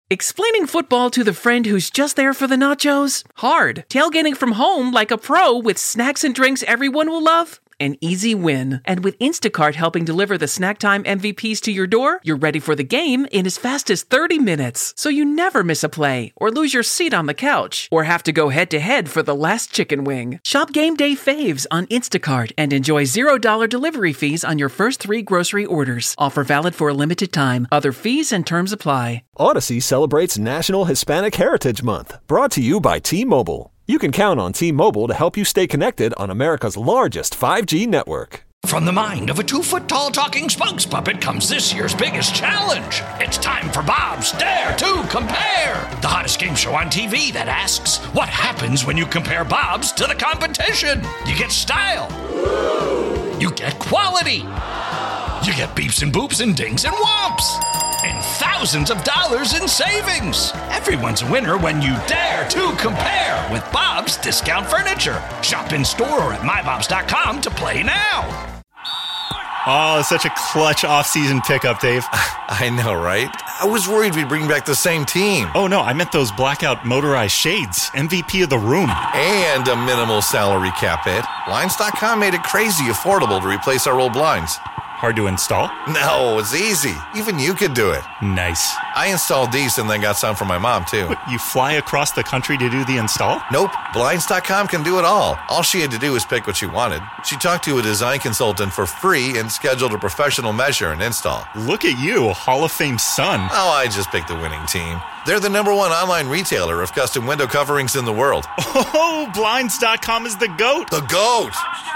Explaining football to the friend who's just there for the nachos? Hard. Tailgating from home like a pro with snacks and drinks everyone will love? An easy win. And with Instacart helping deliver the snack time MVPs to your door, you're ready for the game in as fast as 30 minutes. So you never miss a play, or lose your seat on the couch, or have to go head-to-head for the last chicken wing. Shop Game Day Faves on Instacart and enjoy $0 delivery fees on your first 3 grocery orders. Offer valid for a limited time. Other fees and terms apply. Odyssey celebrates National Hispanic Heritage Month, brought to you by T-Mobile. You can count on T-Mobile to help you stay connected on America's largest 5G network. From the mind of a 2-foot-tall talking spokes puppet comes this year's biggest challenge. It's time for Bob's Dare to Compare, the hottest game show on TV that asks, what happens when you compare Bob's to the competition? You get style. You get quality. You get beeps and boops and dings and whomps. And thousands of dollars in savings. Everyone's a winner when you dare to compare with Bob's Discount Furniture. Shop in store or at mybobs.com to play now. Oh, such a clutch off-season pickup, Dave. I know, right? I was worried we'd bring back the same team. Oh, no, I meant those blackout motorized shades. MVP of the room. And a minimal salary cap hit. Blinds.com made it crazy affordable to replace our old blinds. Hard to install? No, it's easy. Even you could do it. Nice. I installed these and then got some for my mom, too. What, you fly across the country to do the install? Nope. Blinds.com can do it all. All she had to do was pick what she wanted. She talked to a design consultant for free and scheduled a professional measure and install. Look at you, Hall of Fame son. Oh, I just picked the winning team. They're the #1 online retailer of custom window coverings in the world. Oh, Blinds.com is the GOAT. The GOAT!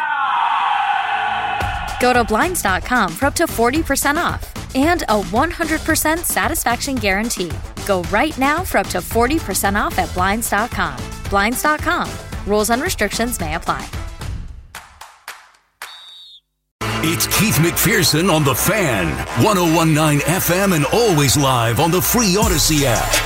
Go to Blinds.com for up to 40% off and a 100% satisfaction guarantee. Go right now for up to 40% off at Blinds.com. Blinds.com. Rules and restrictions may apply. It's Keith McPherson on The Fan, 101.9 FM and always live on the free Odyssey app.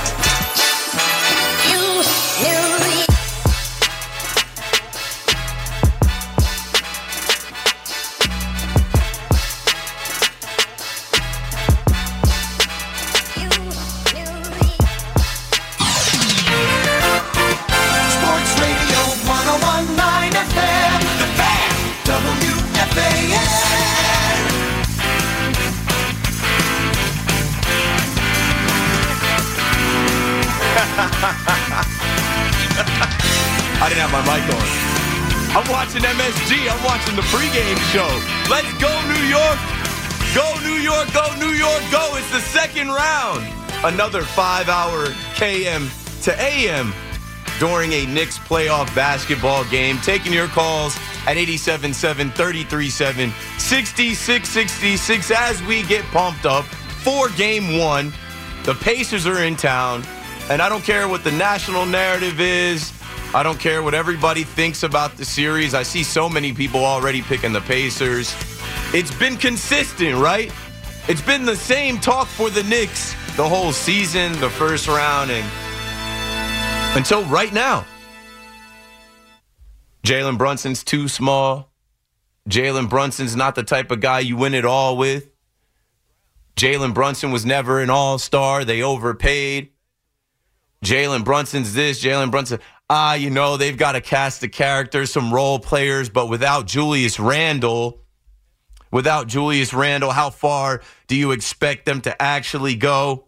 I didn't have my mic on. I'm watching MSG. I'm watching the pregame show. Let's go, New York. Go, New York. Go, New York. Go. It's the second round. Another 5-hour KM to AM during a Knicks playoff basketball game. Taking your calls at 87-7, 33-7, 66-66 as we get pumped up for Game 1. The Pacers are in town, and I don't care what the national narrative is. I don't care what everybody thinks about the series. I see so many people already picking the Pacers. It's been consistent, right? It's been the same talk for the Knicks the whole season, the first round, and until right now. Jalen Brunson's too small. Jalen Brunson's not the type of guy you win it all with. Jalen Brunson was never an all-star. They overpaid. Jalen Brunson's this, Jalen Brunson. They've got to cast the characters, some role players, but without Julius Randle, how far do you expect them to actually go?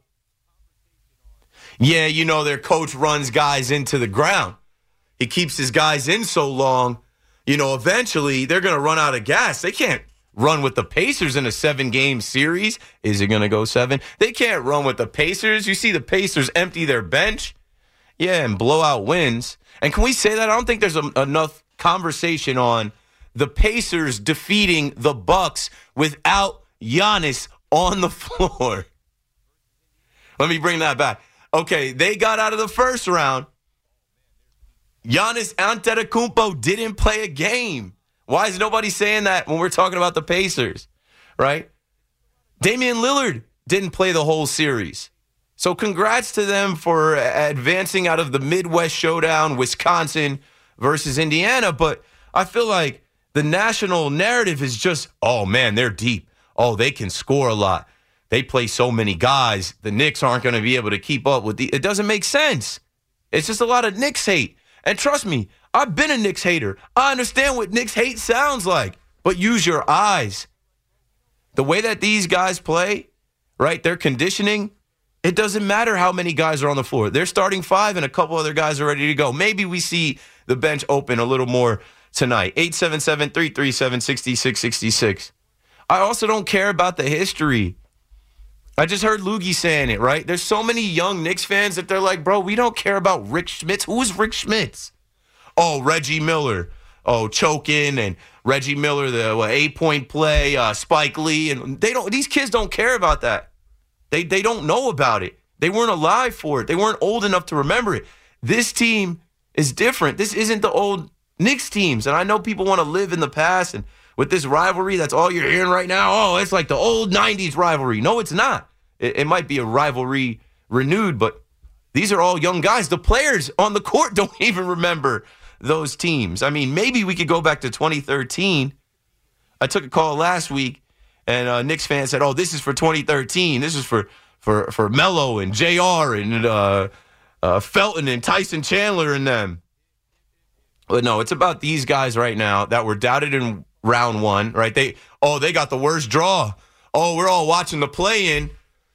Yeah, their coach runs guys into the ground. He keeps his guys in so long, eventually they're going to run out of gas. They can't run with the Pacers in a 7-game series. Is it going to go 7? They can't run with the Pacers. You see the Pacers empty their bench. Yeah, and blow out wins. And can we say that? I don't think there's enough conversation on the Pacers defeating the Bucks without Giannis on the floor. Let me bring that back. Okay, they got out of the first round. Giannis Antetokounmpo didn't play a game. Why is nobody saying that when we're talking about the Pacers, right? Damian Lillard didn't play the whole series. So congrats to them for advancing out of the Midwest Showdown, Wisconsin versus Indiana. But I feel like the national narrative is just, oh, man, they're deep. Oh, they can score a lot. they play so many guys, the Knicks aren't going to be able to keep up with it doesn't make sense. It's just a lot of Knicks hate. And trust me, I've been a Knicks hater. I understand what Knicks hate sounds like, but use your eyes. The way that these guys play, right, their conditioning, it doesn't matter how many guys are on the floor. They're starting 5 and a couple other guys are ready to go. Maybe we see the bench open a little more tonight. 877-337-6666. I also don't care about the history. I just heard Loogie saying it, right? There's so many young Knicks fans that they're like, bro, we don't care about Rick Schmitz. Who is Rick Schmitz? Oh, Reggie Miller. Oh, choking and Reggie Miller, the 8-point play, Spike Lee. And these kids don't care about that. They don't know about it. They weren't alive for it. They weren't old enough to remember it. This team is different. This isn't the old Knicks teams. And I know people want to live in the past, and with this rivalry, that's all you're hearing right now. Oh, it's like the old 90s rivalry. No, it's not. It might be a rivalry renewed, but these are all young guys. The players on the court don't even remember those teams. I mean, maybe we could go back to 2013. I took a call last week, and Knicks fans said, oh, this is for 2013. This is for Melo and JR and Felton and Tyson Chandler and them. But no, it's about these guys right now that were doubted in round 1, right? They got the worst draw. Oh, we're all watching the play-in.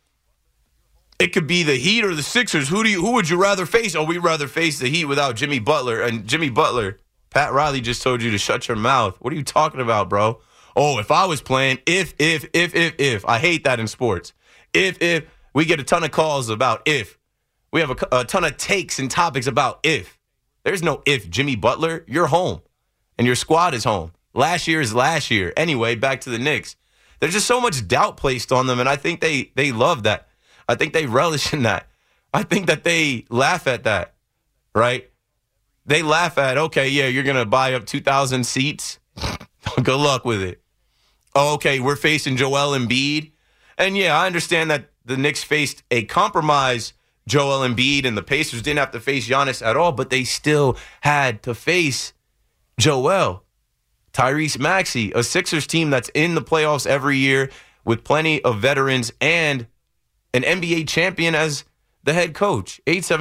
It could be the Heat or the Sixers. Who would you rather face? Oh, we'd rather face the Heat without Jimmy Butler. And Jimmy Butler, Pat Riley just told you to shut your mouth. What are you talking about, bro? Oh, if I was playing, if. I hate that in sports. If. We get a ton of calls about if. We have a ton of takes and topics about if. There's no if, Jimmy Butler. You're home, and your squad is home. Last year is last year. Anyway, back to the Knicks. There's just so much doubt placed on them, and I think they love that. I think they relish in that. I think that they laugh at that, right? They laugh at, okay, yeah, you're going to buy up 2,000 seats. Good luck with it. Oh, okay, we're facing Joel Embiid. And, yeah, I understand that the Knicks faced a compromise Joel Embiid, and the Pacers didn't have to face Giannis at all, but they still had to face Joel. Tyrese Maxey, a Sixers team that's in the playoffs every year with plenty of veterans and an NBA champion as the head coach.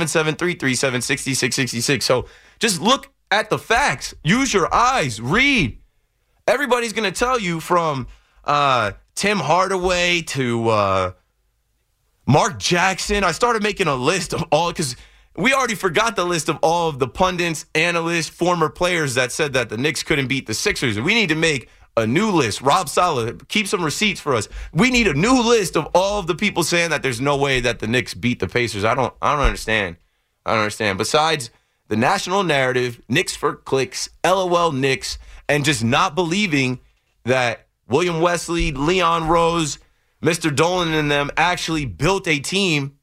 877-337-6666. So just look at the facts. Use your eyes. Read. Everybody's going to tell you from Tim Hardaway to Mark Jackson. I started making a list of all, because we already forgot the list of all of the pundits, analysts, former players that said that the Knicks couldn't beat the Sixers. We need to make a new list. Rob Saleh, keep some receipts for us. We need a new list of all of the people saying that there's no way that the Knicks beat the Pacers. I don't understand. I don't understand. Besides the national narrative, Knicks for clicks, LOL Knicks, and just not believing that William Wesley, Leon Rose, Mr. Dolan and them actually built a team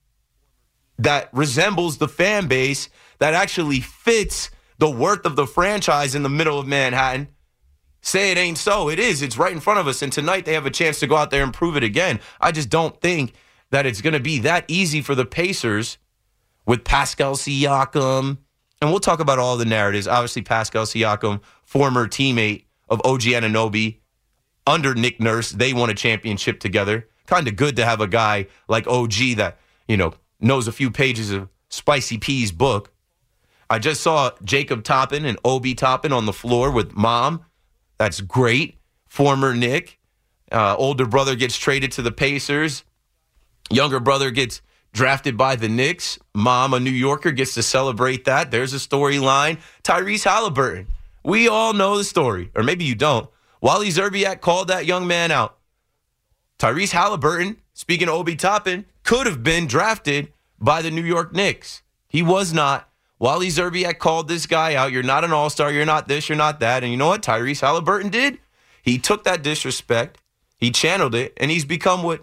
that resembles the fan base, that actually fits the worth of the franchise in the middle of Manhattan. Say it ain't so. It is. It's right in front of us. And tonight they have a chance to go out there and prove it again. I just don't think that it's going to be that easy for the Pacers with Pascal Siakam. And we'll talk about all the narratives. Obviously, Pascal Siakam, former teammate of OG Anunoby, under Nick Nurse. They won a championship together. Kind of good to have a guy like OG that, knows a few pages of Spicy P's book. I just saw Jacob Toppin and Obi Toppin on the floor with Mom. That's great. Former Knick. Older brother gets traded to the Pacers. Younger brother gets drafted by the Knicks. Mom, a New Yorker, gets to celebrate that. There's a storyline. Tyrese Halliburton. We all know the story. Or maybe you don't. Wally Szczerbiak called that young man out. Tyrese Halliburton, speaking of Obi Toppin, could have been drafted by the New York Knicks. He was not. Wally Szczerbiak called this guy out. You're not an all-star. You're not this. You're not that. And you know what Tyrese Halliburton did? He took that disrespect. He channeled it. And he's become, which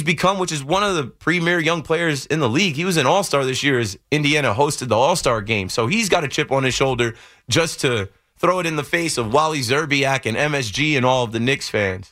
is one of the premier young players in the league. He was an all-star this year as Indiana hosted the all-star game. So he's got a chip on his shoulder just to throw it in the face of Wally Szczerbiak and MSG and all of the Knicks fans.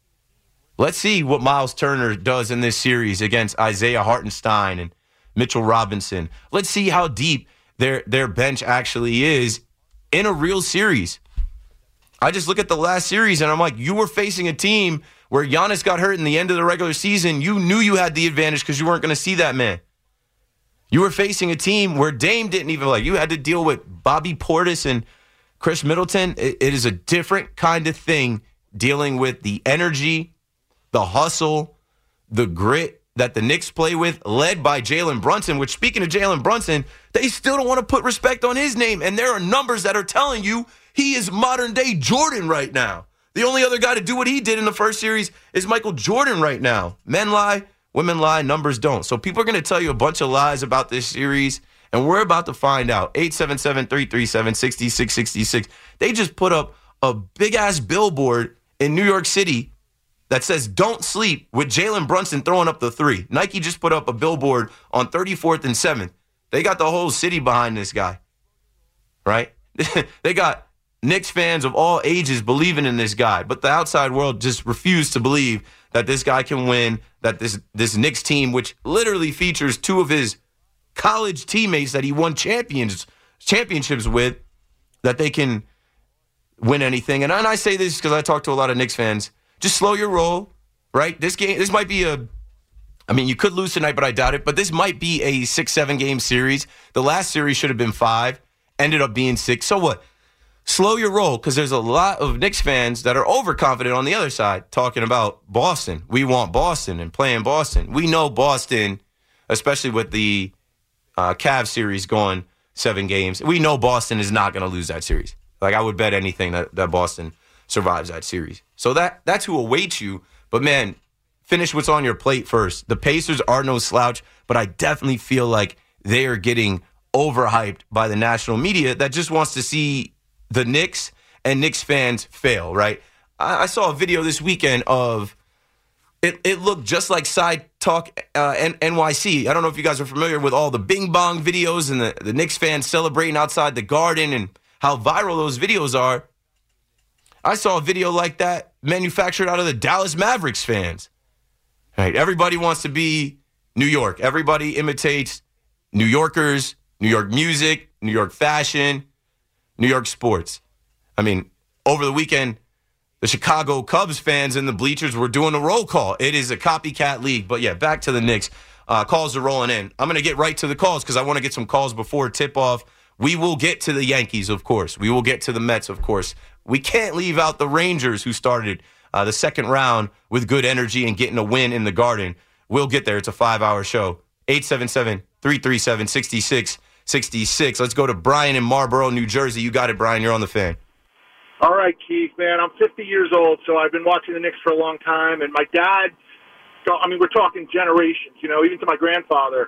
Let's see what Miles Turner does in this series against Isaiah Hartenstein and Mitchell Robinson. Let's see how deep their bench actually is in a real series. I just look at the last series and I'm like, you were facing a team where Giannis got hurt in the end of the regular season, you knew you had the advantage because you weren't going to see that man. You were facing a team where Dame didn't even you had to deal with Bobby Portis and Chris Middleton. It is a different kind of thing dealing with the energy, the hustle, the grit that the Knicks play with, led by Jalen Brunson, which, speaking of Jalen Brunson, they still don't want to put respect on his name. And there are numbers that are telling you he is modern-day Jordan right now. The only other guy to do what he did in the first series is Michael Jordan right now. Men lie, women lie, numbers don't. So people are going to tell you a bunch of lies about this series, and we're about to find out. 877-337-6666. They just put up a big-ass billboard in New York City that says, "Don't sleep," with Jalen Brunson throwing up the three. Nike just put up a billboard on 34th and 7th. They got the whole city behind this guy, right? They got Knicks fans of all ages believing in this guy, but the outside world just refused to believe that this guy can win, that this Knicks team, which literally features two of his college teammates that he won championships with, that they can win anything. And I say this because I talk to a lot of Knicks fans. Just slow your roll, right? This might be you could lose tonight, but I doubt it. But this might be a 6-7 game series. The last series should have been 5, ended up being 6. So what? Slow your roll, because there's a lot of Knicks fans that are overconfident on the other side talking about Boston. We want Boston and playing Boston. We know Boston, especially with the Cavs series going 7 games, we know Boston is not going to lose that series. I would bet anything that Boston survives that series. So that's who awaits you. But, man, finish what's on your plate first. The Pacers are no slouch, but I definitely feel like they are getting overhyped by the national media that just wants to see the Knicks and Knicks fans fail, right? I saw a video this weekend of it looked just like Side Talk NYC. I don't know if you guys are familiar with all the Bing Bong videos and the Knicks fans celebrating outside the Garden and how viral those videos are. I saw a video like that manufactured out of the Dallas Mavericks fans. Right? Everybody wants to be New York. Everybody imitates New Yorkers, New York music, New York fashion, New York sports. I mean, over the weekend, the Chicago Cubs fans in the bleachers were doing a roll call. It is a copycat league. But, yeah, back to the Knicks. Calls are rolling in. I'm going to get right to the calls because I want to get some calls before tip-off. We will get to the Yankees, of course. We will get to the Mets, of course. We can't leave out the Rangers, who started the second round with good energy and getting a win in the Garden. We'll get there. It's a 5-hour show. 877-337-6666. Let's go to Brian in Marlboro, New Jersey. You got it, Brian. You're on the Fan. All right, Keith, man. I'm 50 years old, so I've been watching the Knicks for a long time. And my dad, we're talking generations, even to my grandfather.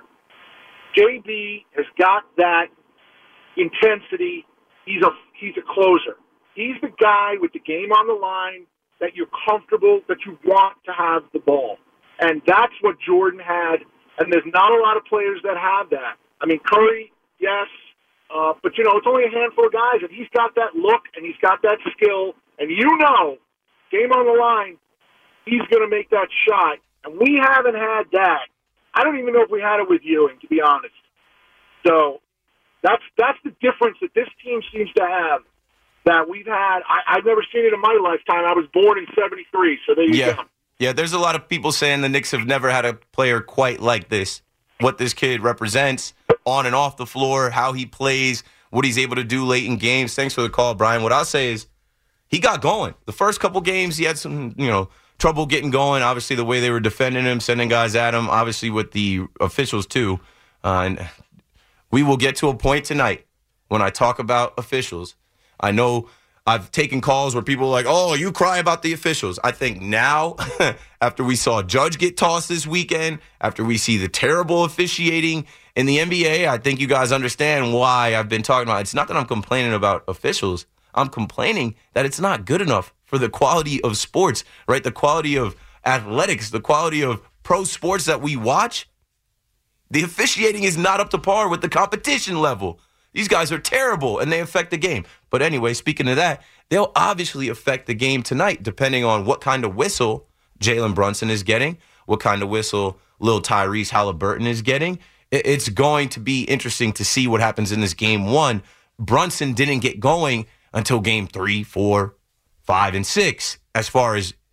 JB has got that intensity. He's a closer. He's the guy with the game on the line that you're comfortable, that you want to have the ball. And that's what Jordan had, and there's not a lot of players that have that. I mean, Curry, yes, but, it's only a handful of guys, and he's got that look, and he's got that skill, and game on the line, he's going to make that shot. And we haven't had that. I don't even know if we had it with Ewing, to be honest. So that's the difference that this team seems to have that we've had. I've never seen it in my lifetime. I was born in 73, so there you go. Yeah, there's a lot of people saying the Knicks have never had a player quite like this. What this kid represents on and off the floor, how he plays, what he's able to do late in games. Thanks for the call, Brian. What I'll say is he got going. The first couple games, he had some, trouble getting going. Obviously, the way they were defending him, sending guys at him, obviously with the officials too. And we will get to a point tonight when I talk about officials. I know I've taken calls where people are like, oh, you cry about the officials. I think now, after we saw Judge get tossed this weekend, after we see the terrible officiating in the NBA, I think you guys understand why I've been talking about it. It's not that I'm complaining about officials. I'm complaining that it's not good enough for the quality of sports, right? The quality of athletics, the quality of pro sports that we watch. The officiating is not up to par with the competition level. These guys are terrible, and they affect the game. But anyway, speaking of that, they'll obviously affect the game tonight, depending on what kind of whistle Jalen Brunson is getting, what kind of whistle Lil Tyrese Halliburton is getting. It's going to be interesting to see what happens in this game one. Brunson didn't get going until game 3, 4, 5, and 6, as far as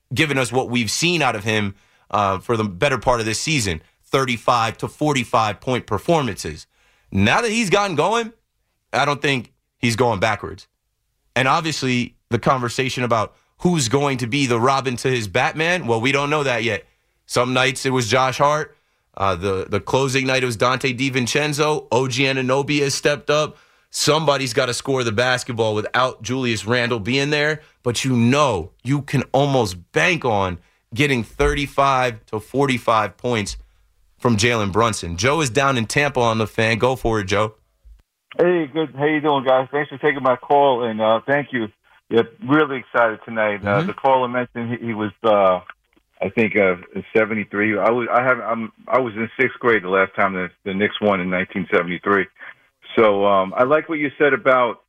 given us what we've seen out of him for the better part of this season, 35 to 45-point performances. Now that he's gotten going, I don't think he's going backwards. And obviously, the conversation about who's going to be the Robin to his Batman, well, we don't know that yet. Some nights it was Josh Hart. The closing night it was Dante DiVincenzo. OG Anunoby has stepped up. Somebody's got to score the basketball without Julius Randle being there. But you can almost bank on getting 35 to 45 points from Jalen Brunson. Joe is down in Tampa on the Fan. Go for it, Joe. Hey, good. How you doing, guys? Thanks for taking my call, and thank you. Yeah, really excited tonight. The caller mentioned he was, I think, 73. I was in sixth grade the last time the Knicks won in 1973. So I like what you said about,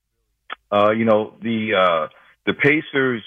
the Pacers.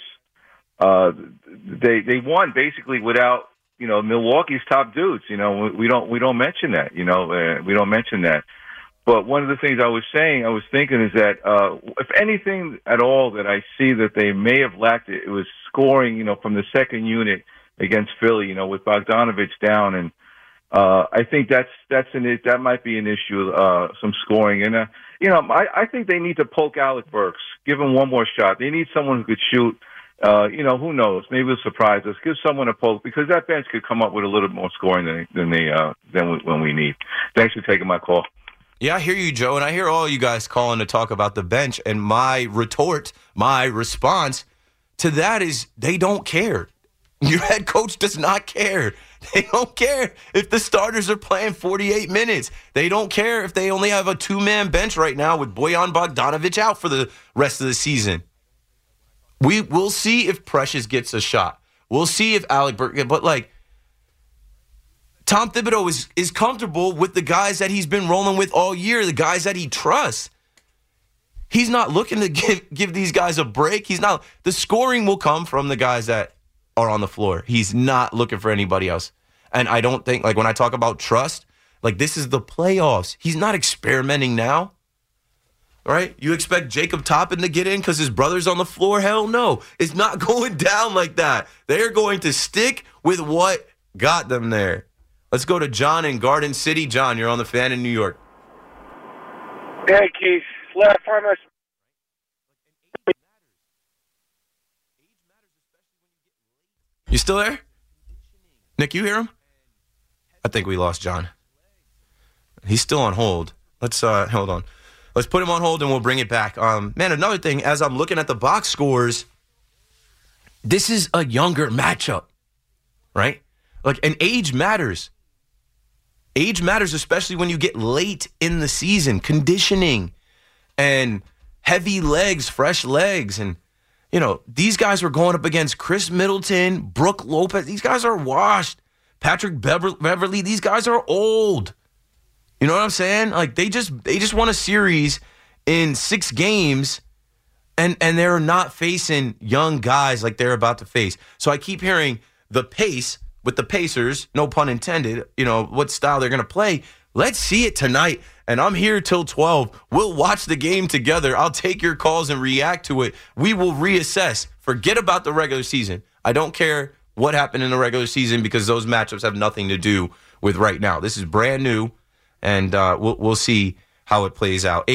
They won basically without, Milwaukee's top dudes. We don't mention that. We don't mention that. But one of the things I was thinking is that if anything at all that I see that they may have lacked, it was scoring, from the second unit against Philly, with Bogdanovich down, and I think that might be an issue, some scoring, and I think they need to poke Alec Burks, give him one more shot. They need someone who could shoot. Who knows? Maybe it'll surprise us. Give someone a poke because that bench could come up with a little bit more scoring than we need. Thanks for taking my call. Yeah, I hear you, Joe, and I hear all you guys calling to talk about the bench, and my response to that is they don't care. Your head coach does not care. They don't care if the starters are playing 48 minutes. They don't care if they only have a two-man bench right now with Bojan Bogdanović out for the rest of the season. We'll see if Precious gets a shot. We'll see if Alec Burks, but Tom Thibodeau is comfortable with the guys that he's been rolling with all year, the guys that he trusts. He's not looking to give these guys a break. The scoring will come from the guys that are on the floor. He's not looking for anybody else. And I don't think, when I talk about trust, this is the playoffs. He's not experimenting now. Right? You expect Jacob Toppin to get in because his brother's on the floor? Hell no. It's not going down like that. They're going to stick with what got them there. Let's go to John in Garden City. John, you're on the Fan in New York. Hey, Keith. Last time You still there? Nick, you hear him? I think we lost John. He's still on hold. Let's hold on. Let's put him on hold and we'll bring it back. Another thing, as I'm looking at the box scores, this is a younger matchup, right? And age matters. Age matters, especially when you get late in the season. Conditioning and heavy legs, fresh legs. And, these guys were going up against Chris Middleton, Brook Lopez. These guys are washed. Patrick Beverly, these guys are old. You know what I'm saying? They just won a series in 6 games, and they're not facing young guys like they're about to face. So I keep hearing the pace with the Pacers, no pun intended, what style they're going to play. Let's see it tonight, and I'm here till 12. We'll watch the game together. I'll take your calls and react to it. We will reassess. Forget about the regular season. I don't care what happened in the regular season because those matchups have nothing to do with right now. This is brand new, and we'll see how it plays out.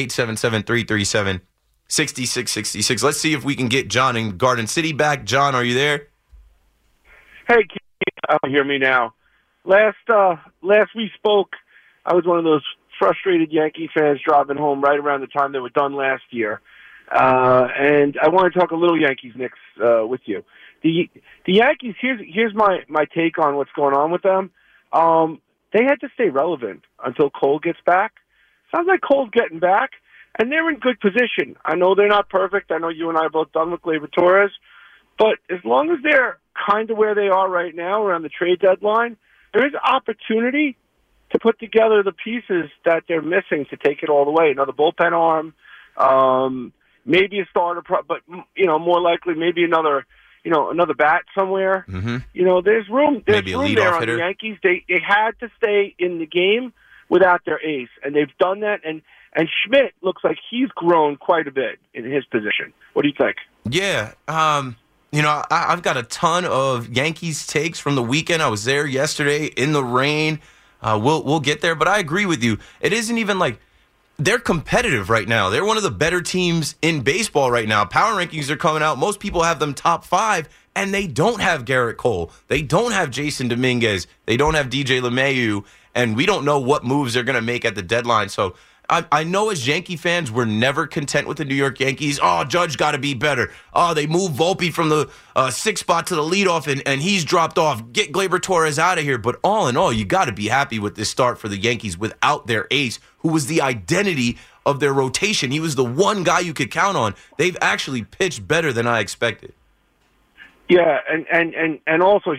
877-337-6666. Let's see if we can get John in Garden City back. John, are you there? Hey, Keith. Hear me now. Last we spoke, I was one of those frustrated Yankee fans driving home right around the time they were done last year. And I want to talk a little Yankees-Knicks with you. The Yankees, here's my take on what's going on with them. They had to stay relevant until Cole gets back. Sounds like Cole's getting back, and they're in good position. I know they're not perfect. I know you and I are both done with Gleyber Torres. But as long as they're kind of where they are right now around the trade deadline, there is opportunity to put together the pieces that they're missing to take it all the way. Another bullpen arm, maybe a starter, but more likely maybe another bat somewhere. Mm-hmm. There's room. There's maybe room there on hitter. the Yankees. They had to stay in the game without their ace, and they've done that. And Schmidt looks like he's grown quite a bit in his position. What do you think? Yeah. I've got a ton of Yankees takes from the weekend. I was there yesterday in the rain. We'll get there, but I agree with you. It isn't even like they're competitive right now. They're one of the better teams in baseball right now. Power rankings are coming out. Most people have them top 5, and they don't have Garrett Cole. They don't have Jason Dominguez. They don't have DJ LeMahieu, and we don't know what moves they're going to make at the deadline. So I know as Yankee fans, we're never content with the New York Yankees. Oh, Judge got to be better. Oh, they moved Volpe from the 6th spot to the leadoff, and he's dropped off. Get Gleyber Torres out of here. But all in all, you got to be happy with this start for the Yankees without their ace, who was the identity of their rotation. He was the one guy you could count on. They've actually pitched better than I expected. Yeah, and also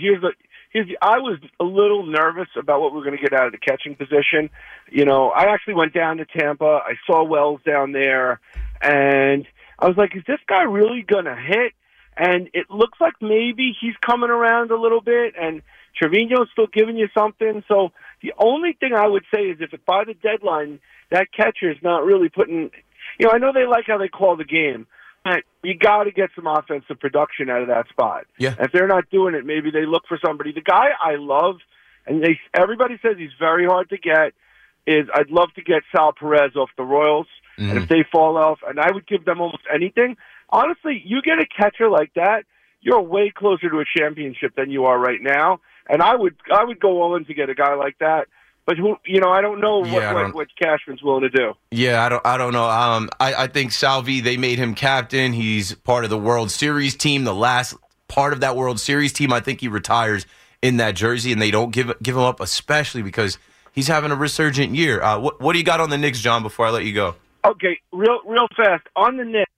I was a little nervous about what we were going to get out of the catching position. I actually went down to Tampa. I saw Wells down there, and I was like, is this guy really going to hit? And it looks like maybe he's coming around a little bit, and Trevino's still giving you something. So the only thing I would say is if by the deadline that catcher's not really putting – I know they like how they call the game, but you got to get some offensive production out of that spot. Yeah. If they're not doing it, maybe they look for somebody. The guy I love, and everybody says he's very hard to get, is I'd love to get Sal Perez off the Royals. And if they fall off, and I would give them almost anything. Honestly, you get a catcher like that, you're way closer to a championship than you are right now. And I would go all in to get a guy like that. But I don't know what Cashman's willing to do. Yeah, I don't know. I think Salvi, they made him captain. He's part of the World Series team. The last part of that World Series team, I think he retires in that jersey, and they don't give him up, especially because he's having a resurgent year. What do you got on the Knicks, John? Before I let you go. Okay, real fast on the Knicks.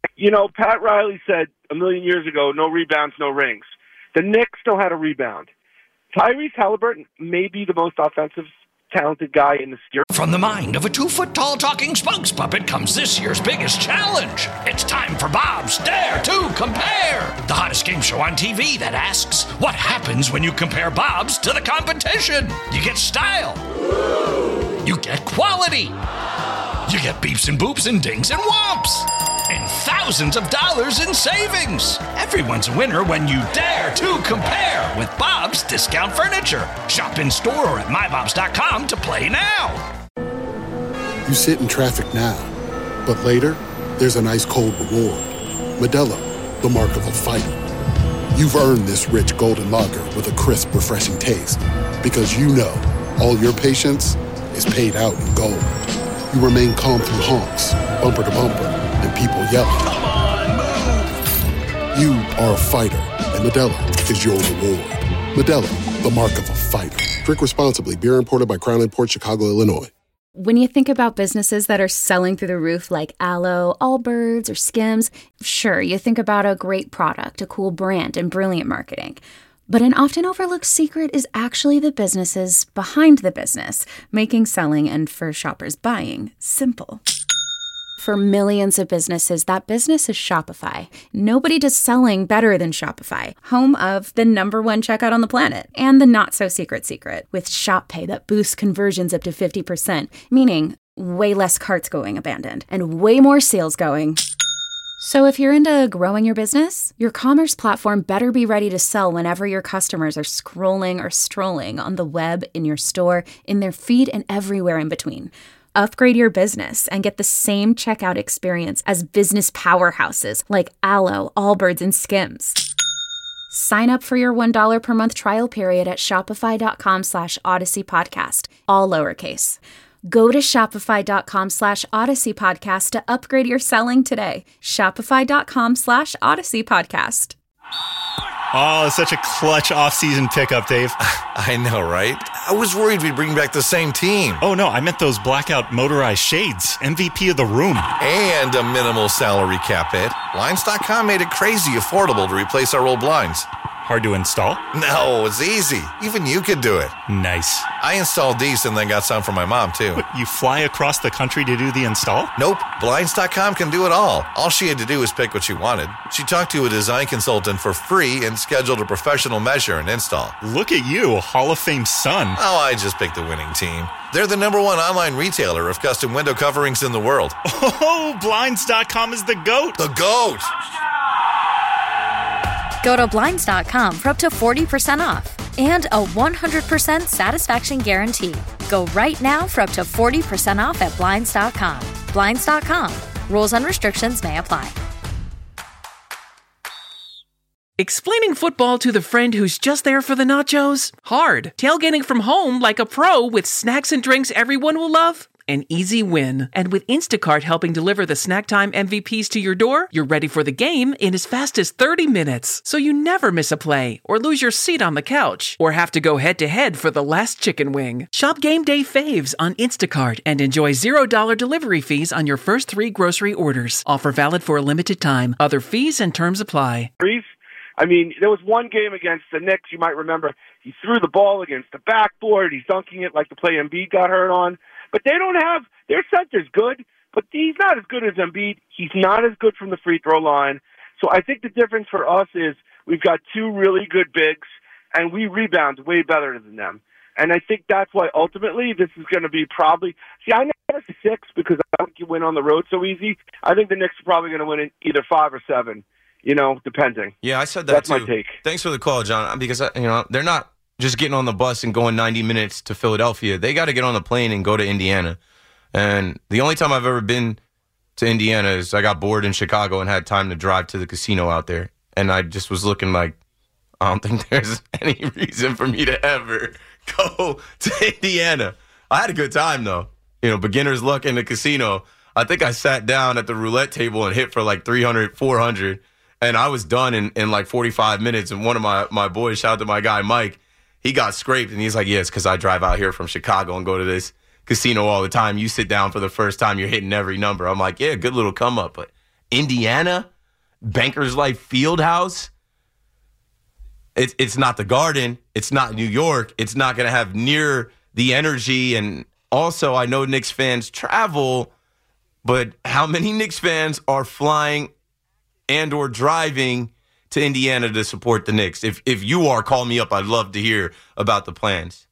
Pat Riley said a million years ago, no rebounds, no rings. The Knicks know how to rebound. Tyrese Halliburton may be the most offensive talented guy in the series. From the mind of a 2-foot-tall talking spokes puppet comes this year's biggest challenge. It's time for Bob's Dare to Compare, the hottest game show on TV that asks, what happens when you compare Bob's to the competition? You get style. You get quality. You get beeps and boops and dings and whomps. And thousands of dollars in savings. Everyone's a winner when you dare to compare with Bob's Discount Furniture. Shop in store or at mybobs.com to play now. You sit in traffic now, but later, there's an ice cold reward. Modelo, the mark of a fighter. You've earned this rich golden lager with a crisp, refreshing taste. Because all your patience is paid out in gold. You remain calm through honks, bumper to bumper, and people yelling. Come on, move! You are a fighter, and Modelo is your reward. Modelo, the mark of a fighter. Drink responsibly. Beer imported by Crown Imports, Chicago, Illinois. When you think about businesses that are selling through the roof like Aloe, Allbirds, or Skims, sure, you think about a great product, a cool brand, and brilliant marketing. But an often overlooked secret is actually the businesses behind the business, making selling and for shoppers buying simple. For millions of businesses, that business is Shopify. Nobody does selling better than Shopify, home of the #1 checkout on the planet, and the not-so-secret secret, with Shop Pay that boosts conversions up to 50%, meaning way less carts going abandoned, and way more sales going. So if you're into growing your business, your commerce platform better be ready to sell whenever your customers are scrolling or strolling on the web, in your store, in their feed, and everywhere in between. Upgrade your business and get the same checkout experience as business powerhouses like Aloe, Allbirds, and Skims. Sign up for your $1 per month trial period at shopify.com/Odyssey Podcast, all lowercase. Go to shopify.com/Odyssey Podcast to upgrade your selling today. Shopify.com/Odyssey Podcast. Oh, such a clutch offseason pickup, Dave. I know, right? I was worried we'd bring back the same team. Oh, no, I meant those blackout motorized shades. MVP of the room. And a minimal salary cap hit. Blinds.com made it crazy affordable to replace our old blinds. Hard to install? No, it's easy. Even you could do it. Nice. I installed these and then got some for my mom, too. What, you fly across the country to do the install? Nope. Blinds.com can do it all. All she had to do was pick what she wanted. She talked to a design consultant for free and scheduled a professional measure and install. Look at you, Hall of Fame son. Oh, I just picked the winning team. They're the #1 online retailer of custom window coverings in the world. Oh, Blinds.com is the GOAT. The GOAT! Go to Blinds.com for up to 40% off and a 100% satisfaction guarantee. Go right now for up to 40% off at Blinds.com. Blinds.com. Rules and restrictions may apply. Explaining football to the friend who's just there for the nachos? Hard. Tailgating from home like a pro with snacks and drinks everyone will love? An easy win. And with Instacart helping deliver the snack time MVPs to your door, you're ready for the game in as fast as 30 minutes. So you never miss a play, or lose your seat on the couch, or have to go head-to-head for the last chicken wing. Shop Game Day Faves on Instacart and enjoy $0 delivery fees on your first 3 grocery orders. Offer valid for a limited time. Other fees and terms apply. I mean, there was one game against the Knicks, you might remember, he threw the ball against the backboard, he's dunking it like the play Embiid got hurt on. But they don't have, their center's good, but he's not as good as Embiid. He's not as good from the free throw line. So I think the difference for us is we've got 2 really good bigs, and we rebound way better than them. And I think that's why ultimately this is going to be probably, I never say 6 because I don't think you win on the road so easy. I think the Knicks are probably going to win in either 5 or 7, depending. Yeah, I said that That's too. my take. Thanks for the call, John, because, they're not just getting on the bus and going 90 minutes to Philadelphia. They got to get on the plane and go to Indiana. And the only time I've ever been to Indiana is I got bored in Chicago and had time to drive to the casino out there. And I just was looking like, I don't think there's any reason for me to ever go to Indiana. I had a good time, though. Beginner's luck in the casino. I think I sat down at the roulette table and hit for like 300, 400. And I was done in like 45 minutes. And one of my boys, shout out to my guy, Mike, he got scraped, and he's like, yeah, it's because I drive out here from Chicago and go to this casino all the time. You sit down for the first time, you're hitting every number. I'm like, yeah, good little come up. But Indiana, Bankers Life Fieldhouse, it's not the Garden. It's not New York. It's not going to have near the energy. And also, I know Knicks fans travel, but how many Knicks fans are flying and or driving to Indiana to support the Knicks? If you are, call me up. I'd love to hear about the plans.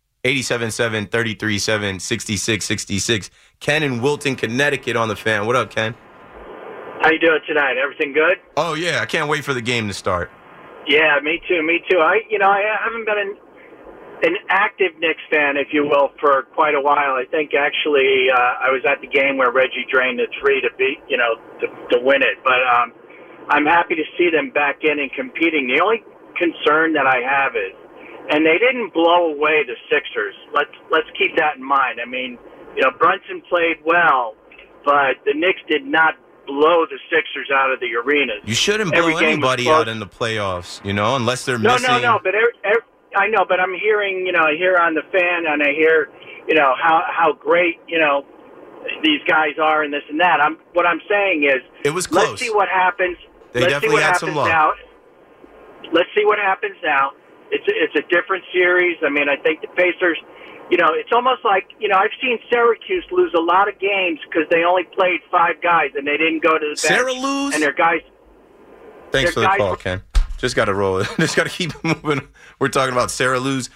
877-337-6666. Ken in Wilton, Connecticut on the Fan. What up, Ken? How you doing tonight? Everything good? Oh, yeah. I can't wait for the game to start. Yeah, me too. I haven't been an active Knicks fan, if you will, for quite a while. I think actually I was at the game where Reggie drained the 3 to beat, to win it. But I'm happy to see them back in and competing. The only concern that I have is, and they didn't blow away the Sixers. Let's keep that in mind. I mean, Brunson played well, but the Knicks did not blow the Sixers out of the arenas. You shouldn't blow anybody out in the playoffs, unless they're missing. No. But I know, but I'm hearing, I hear on the Fan, and I hear, how great, these guys are and this and that. What I'm saying is, it was close. Let's see what happens. They definitely had some luck. Now. Let's see what happens now. It's a different series. I mean, I think the Pacers, it's almost like, I've seen Syracuse lose a lot of games because they only played 5 guys and they didn't go to the bench. Sarah lose? And their guys. Thanks for the call, Ken. Just got to roll it. Just got to keep moving. We're talking about Sarah lose.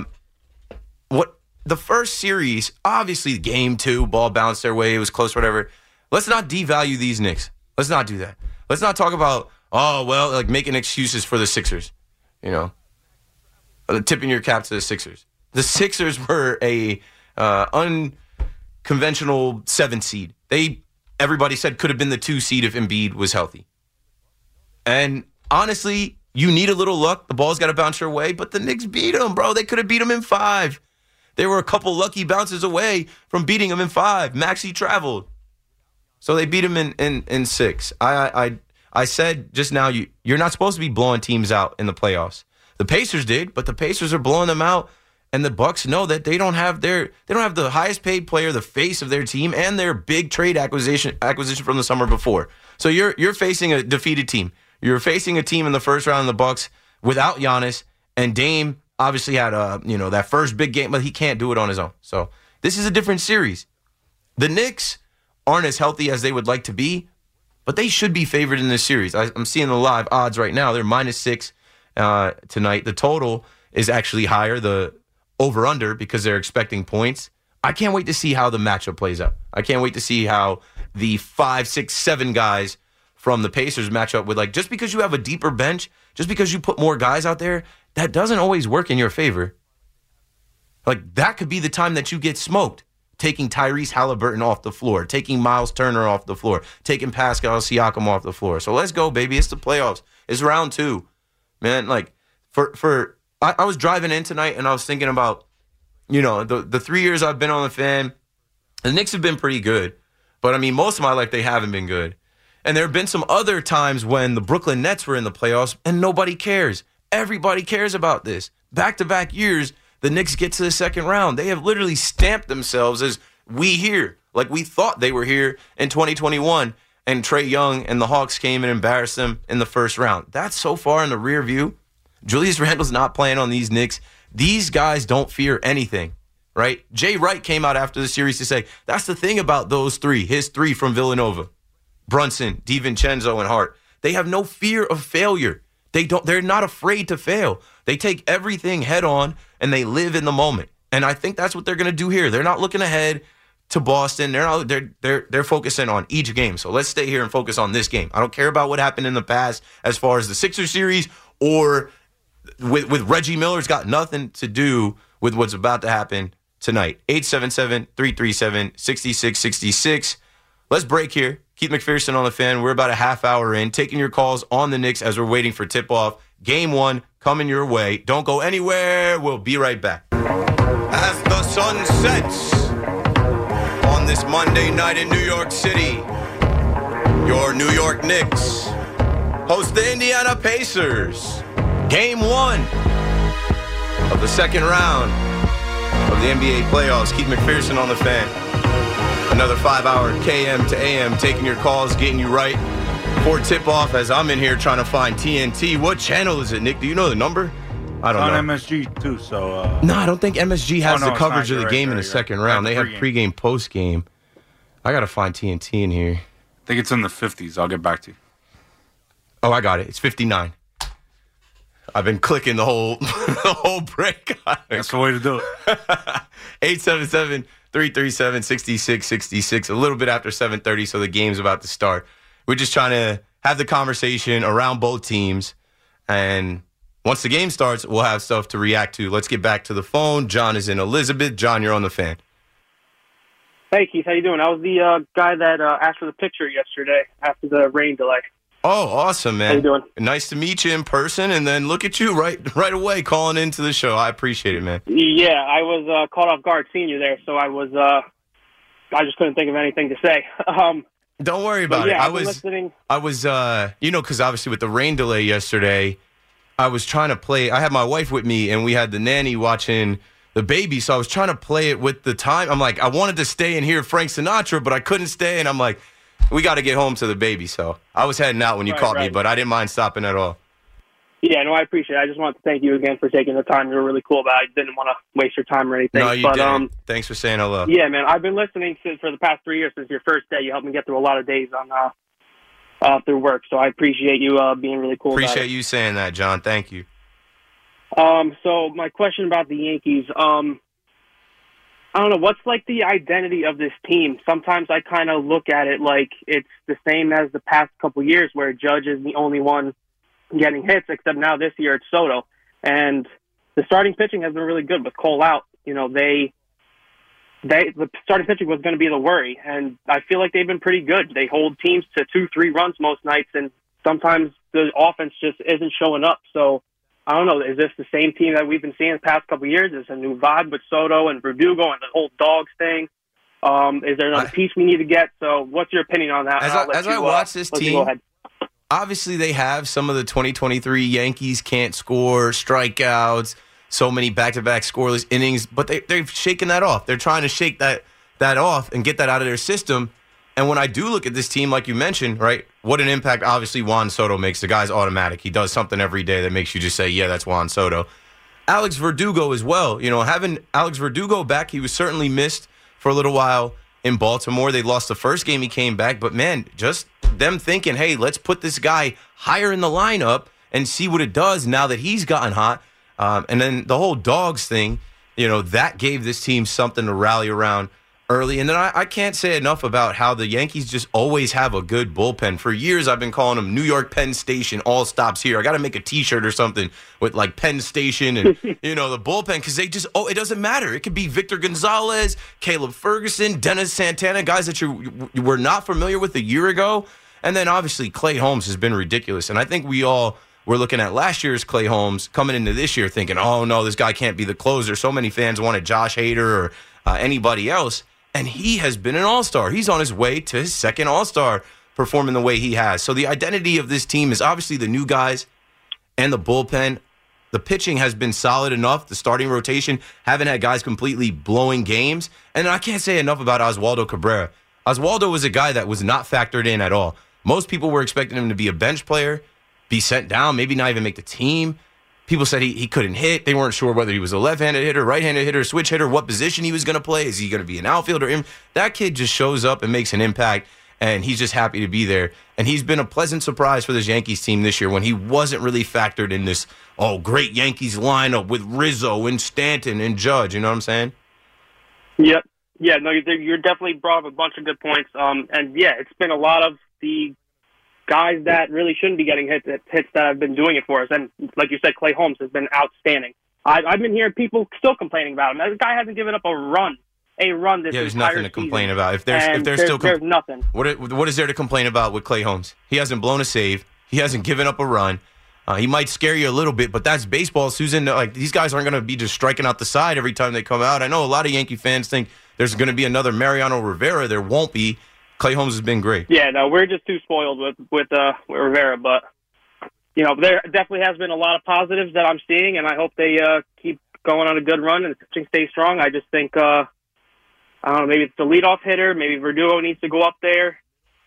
The first series, obviously game 2, ball bounced their way. It was close, whatever. Let's not devalue these Knicks. Let's not do that. Let's not talk about, making excuses for the Sixers, tipping your cap to the Sixers. The Sixers were a unconventional 7 seed. Everybody said could have been the 2 seed if Embiid was healthy. And honestly, you need a little luck. The ball's got to bounce your way, but the Knicks beat them, bro. They could have beat them in 5. They were a couple lucky bounces away from beating them in 5. Maxey traveled. So they beat him in 6. I said just now, you're not supposed to be blowing teams out in the playoffs. The Pacers did, but the Pacers are blowing them out, and the Bucks know that they don't have the highest paid player, the face of their team, and their big trade acquisition from the summer before. So you're facing a defeated team. You're facing a team in the first round of the Bucks without Giannis, and Dame obviously had that first big game, but he can't do it on his own. So this is a different series. The Knicks aren't as healthy as they would like to be, but they should be favored in this series. I'm seeing the live odds right now. They're -6 tonight. The total is actually higher, the over-under, because they're expecting points. I can't wait to see how the matchup plays out. I can't wait to see how the 5, 6, 7 guys from the Pacers matchup with, like, just because you have a deeper bench, just because you put more guys out there, that doesn't always work in your favor. Like, that could be the time that you get smoked. Taking Tyrese Halliburton off the floor, taking Miles Turner off the floor, taking Pascal Siakam off the floor. So let's go, baby. It's the playoffs. It's round 2. Man, like, I was driving in tonight and I was thinking about, you know, the 3 years I've been on the Fan, the Knicks have been pretty good. But, I mean, most of my life they haven't been good. And there have been some other times when the Brooklyn Nets were in the playoffs and nobody cares. Everybody cares about this. Back-to-back years, the Knicks get to the second round. They have literally stamped themselves as we here. Like we thought they were here in 2021. And Trae Young and the Hawks came and embarrassed them in the first round. That's so far in the rear view. Julius Randle's not playing on these Knicks. These guys don't fear anything, right? Jay Wright came out after the series to say, that's the thing about those three, his three from Villanova, Brunson, DiVincenzo, and Hart. They have no fear of failure. They're not afraid to fail. They take everything head on and they live in the moment. And I think that's what they're going to do here. They're not looking ahead to Boston. They're focusing on each game. So let's stay here and focus on this game. I don't care about what happened in the past as far as the Sixers series or with Reggie Miller. It's got nothing to do with what's about to happen tonight. 877-337-6666. Let's break here. Keith McPherson on the Fan. We're about a half hour in, taking your calls on the Knicks as we're waiting for tip-off. Game 1 coming your way. Don't go anywhere. We'll be right back. As the sun sets on this Monday night in New York City, your New York Knicks host the Indiana Pacers. Game 1 of the second round of the NBA playoffs. Keith McPherson on the Fan. Another 5-hour KM to AM, taking your calls, getting you right for tip-off as I'm in here trying to find TNT. What channel is it, Nick? Do you know the number? I don't know. On MSG, too, so... No, I don't think MSG has the coverage of the game in the second round. They have pregame, postgame. I got to find TNT in here. I think it's in the 50s. I'll get back to you. Oh, I got it. It's 59. I've been clicking the whole break. That's the way to do it. 877-337-6666. A little bit after 7:30, so the game's about to start. We're just trying to have the conversation around both teams. And once the game starts, we'll have stuff to react to. Let's get back to the phone. John is in Elizabeth. John, you're on the Fan. Hey, Keith. How you doing? I was the guy that asked for the picture yesterday after the rain delay. Oh, awesome, man. How you doing? Nice to meet you in person, and then look at you right away calling into the show. I appreciate it, man. Yeah, I was caught off guard seeing you there, so I just couldn't think of anything to say. Don't worry about it. I was, because obviously with the rain delay yesterday, I was trying to play. I had my wife with me, and we had the nanny watching the baby, so I was trying to play it with the time. I'm like, I wanted to stay and hear Frank Sinatra, but I couldn't stay, and I'm like, we got to get home to the baby. So I was heading out when you caught me, but I didn't mind stopping at all. Yeah, no, I appreciate it. I just wanted to thank you again for taking the time. You were really cool about it. I didn't want to waste your time or anything. No, you didn't. Thanks for saying hello. Yeah, man, I've been listening for the past 3 years since your first day. You helped me get through a lot of days on through work, so I appreciate you being really cool about it. Appreciate you saying that, John. Thank you. So my question about the Yankees, I don't know, what's like the identity of this team? Sometimes I kind of look at it like it's the same as the past couple years where Judge is the only one getting hits, except now this year it's Soto. And the starting pitching has been really good with Cole out. You know, the starting pitching was going to be the worry, and I feel like they've been pretty good. They hold teams to 2-3 runs most nights, and sometimes the offense just isn't showing up. So I don't know. Is this the same team that we've been seeing the past couple of years? Is it a new vibe with Soto and Verdugo and the whole Dogs thing? Is there another piece we need to get? So what's your opinion on that? As I watch this team, obviously they have some of the 2023 Yankees can't score, strikeouts, so many back-to-back scoreless innings, but they've shaken that off. They're trying to shake that off and get that out of their system. And when I do look at this team, like you mentioned, right, what an impact obviously Juan Soto makes. The guy's automatic. He does something every day that makes you just say, yeah, that's Juan Soto. Alex Verdugo as well. You know, having Alex Verdugo back, he was certainly missed for a little while in Baltimore. They lost the first game he came back. But, man, just them thinking, hey, let's put this guy higher in the lineup and see what it does now that he's gotten hot. And then the whole Dogs thing, you know, that gave this team something to rally around. early. And then I can't say enough about how the Yankees just always have a good bullpen. For years, I've been calling them New York Penn Station, all stops here. I got to make a T-shirt or something with like Penn Station and, the bullpen, because they just, it doesn't matter. It could be Victor Gonzalez, Caleb Ferguson, Dennis Santana, guys that you were not familiar with a year ago. And then obviously Clay Holmes has been ridiculous. And I think we all were looking at last year's Clay Holmes coming into this year thinking, oh no, this guy can't be the closer. So many fans wanted Josh Hader or anybody else. And he has been an all-star. He's on his way to his second all-star performing the way he has. So the identity of this team is obviously the new guys and the bullpen. The pitching has been solid enough. The starting rotation haven't had guys completely blowing games. And I can't say enough about Oswaldo Cabrera. Oswaldo was a guy that was not factored in at all. Most people were expecting him to be a bench player, be sent down, maybe not even make the team. People said he couldn't hit. They weren't sure whether he was a left-handed hitter, right-handed hitter, switch hitter, what position he was going to play. Is he going to be an outfielder? That kid just shows up and makes an impact, and he's just happy to be there. And he's been a pleasant surprise for this Yankees team this year when he wasn't really factored in this, great Yankees lineup with Rizzo and Stanton and Judge. You know what I'm saying? Yep. Yeah, no, you're definitely brought up a bunch of good points. And, yeah, it's been a lot of the guys that really shouldn't be getting hits that have been doing it for us. And like you said, Clay Holmes has been outstanding. I've been hearing people still complaining about him. That guy hasn't given up a run this there's entire nothing to complain season. about. There's nothing. What is there to complain about with Clay Holmes? He hasn't blown a save. He hasn't given up a run. He might scare you a little bit, but that's baseball, Susan. Like, these guys aren't going to be just striking out the side every time they come out. I know a lot of Yankee fans think there's going to be another Mariano Rivera. There won't be. Clay Holmes has been great. Yeah, no, we're just too spoiled with Rivera, but there definitely has been a lot of positives that I'm seeing, and I hope they keep going on a good run and the pitching stays strong. I just think I don't know, maybe it's the leadoff hitter, maybe Verdugo needs to go up there.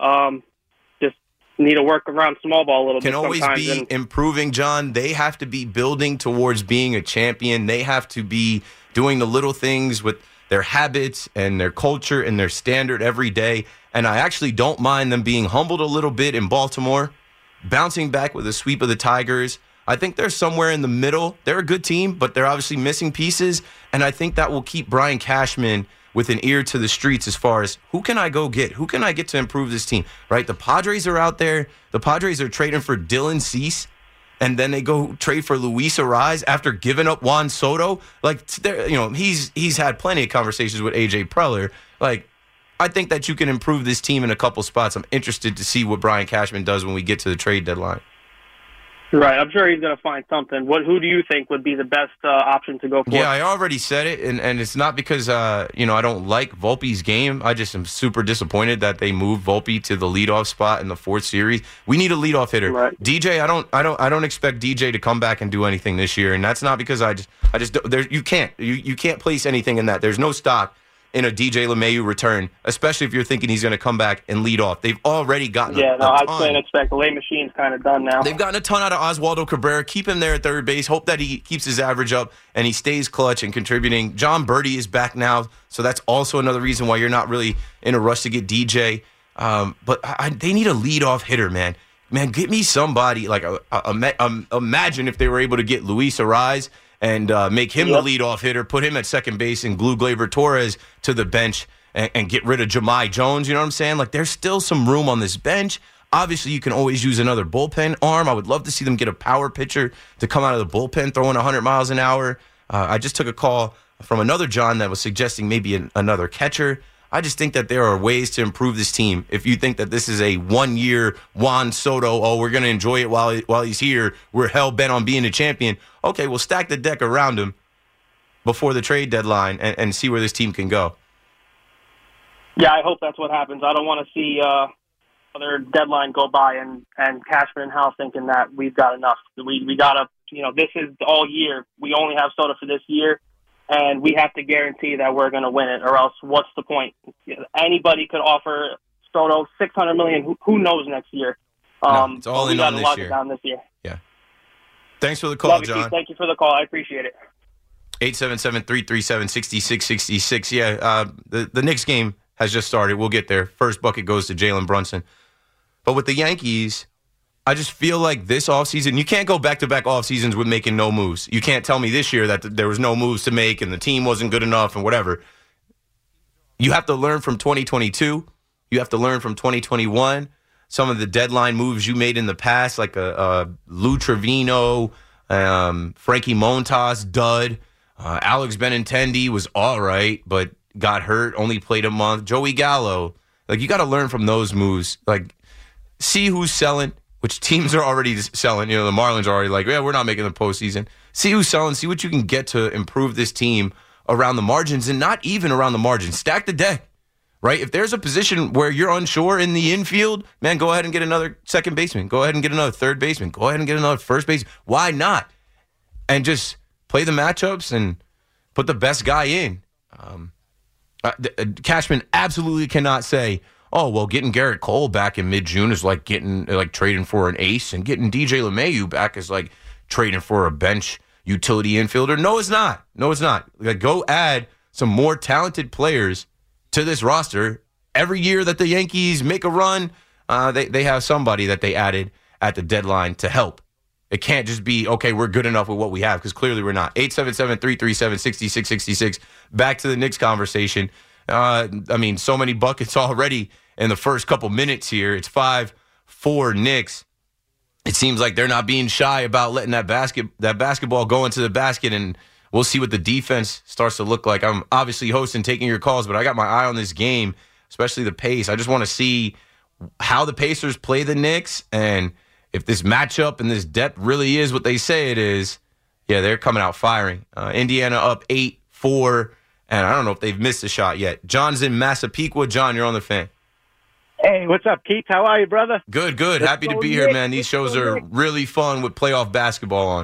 Just need to work around small ball a little bit. Can always be improving, John. They have to be building towards being a champion. They have to be doing the little things with their habits and their culture and their standard every day. And I actually don't mind them being humbled a little bit in Baltimore, bouncing back with a sweep of the Tigers. I think they're somewhere in the middle. They're a good team, but they're obviously missing pieces. And I think that will keep Brian Cashman with an ear to the streets as far as who can I go get? Who can I get to improve this team? Right? The Padres are out there. The Padres are trading for Dylan Cease. And then they go trade for Luis Arraez after giving up Juan Soto. Like, he's had plenty of conversations with AJ Preller. Like, I think that you can improve this team in a couple spots. I'm interested to see what Brian Cashman does when we get to the trade deadline. Right, I'm sure he's going to find something. Who do you think would be the best option to go for? Yeah, I already said it, and it's not because I don't like Volpe's game. I just am super disappointed that they moved Volpe to the leadoff spot in the fourth series. We need a leadoff hitter. Right. DJ, I don't expect DJ to come back and do anything this year, and that's not because you can't place anything in that. There's no stock in a DJ LeMahieu return, especially if you're thinking he's going to come back and lead off. They've already gotten a ton. I can't expect. The late machine's kind of done now. They've gotten a ton out of Oswaldo Cabrera. Keep him there at third base. Hope that he keeps his average up and he stays clutch and contributing. John Birdie is back now, so that's also another reason why you're not really in a rush to get DJ. But they need a leadoff hitter, man. Man, get me somebody. Like, imagine if they were able to get Luis Arraez and make him the leadoff hitter, put him at second base, and glue Gleyber Torres to the bench and get rid of Jahmai Jones. You know what I'm saying? Like, there's still some room on this bench. Obviously, you can always use another bullpen arm. I would love to see them get a power pitcher to come out of the bullpen throwing 100 miles an hour. I just took a call from another John that was suggesting maybe another catcher. I just think that there are ways to improve this team. If you think that this is a one-year Juan Soto, we're going to enjoy it while he's here, we're hell-bent on being a champion. Okay, we'll stack the deck around him before the trade deadline and see where this team can go. Yeah, I hope that's what happens. I don't want to see another deadline go by and Cashman and Howe thinking that we've got enough. We got to, this is all year. We only have Soto for this year. And we have to guarantee that we're going to win it, or else what's the point? Anybody could offer Soto $600 million. Who knows next year? It's all in on this year. Down this year. Yeah. Thanks for the call, John. Thank you for the call. I appreciate it. 877-337-6666. Yeah, the Knicks game has just started. We'll get there. First bucket goes to Jalen Brunson. But with the Yankees, I just feel like this offseason, you can't go back-to-back offseasons with making no moves. You can't tell me this year that there was no moves to make and the team wasn't good enough and whatever. you have to learn from 2022. You have to learn from 2021. Some of the deadline moves you made in the past, like Lou Trevino, Frankie Montas, dud. Alex Benintendi was all right, but got hurt, only played a month. Joey Gallo. Like, you got to learn from those moves. Like, see who's selling, which teams are already selling. You know, the Marlins are already like, yeah, we're not making the postseason. See who's selling. See what you can get to improve this team around the margins, and not even around the margins. Stack the deck, right? If there's a position where you're unsure in the infield, man, go ahead and get another second baseman. Go ahead and get another third baseman. Go ahead and get another first baseman. Why not? And just play the matchups and put the best guy in. Cashman absolutely cannot say, oh, well, getting Garrett Cole back in mid-June is like trading for an ace, and getting DJ LeMahieu back is like trading for a bench utility infielder. No, it's not. No, it's not. Like, go add some more talented players to this roster. Every year that the Yankees make a run, they have somebody that they added at the deadline to help. It can't just be, okay, we're good enough with what we have, because clearly we're not. 877-337-6666. Back to the Knicks conversation. I mean, so many buckets already in the first couple minutes here. It's 5-4 Knicks. It seems like they're not being shy about letting that basketball go into the basket, and we'll see what the defense starts to look like. I'm obviously hosting, taking your calls, but I got my eye on this game, especially the pace. I just want to see how the Pacers play the Knicks, and if this matchup and this depth really is what they say it is, yeah, they're coming out firing. Indiana up 8-4, and I don't know if they've missed a shot yet. John's in Massapequa. John, you're on the Fan. Hey, what's up, Keith? How are you, brother? Good, good. Happy to be here, man. These shows are really fun with playoff basketball on.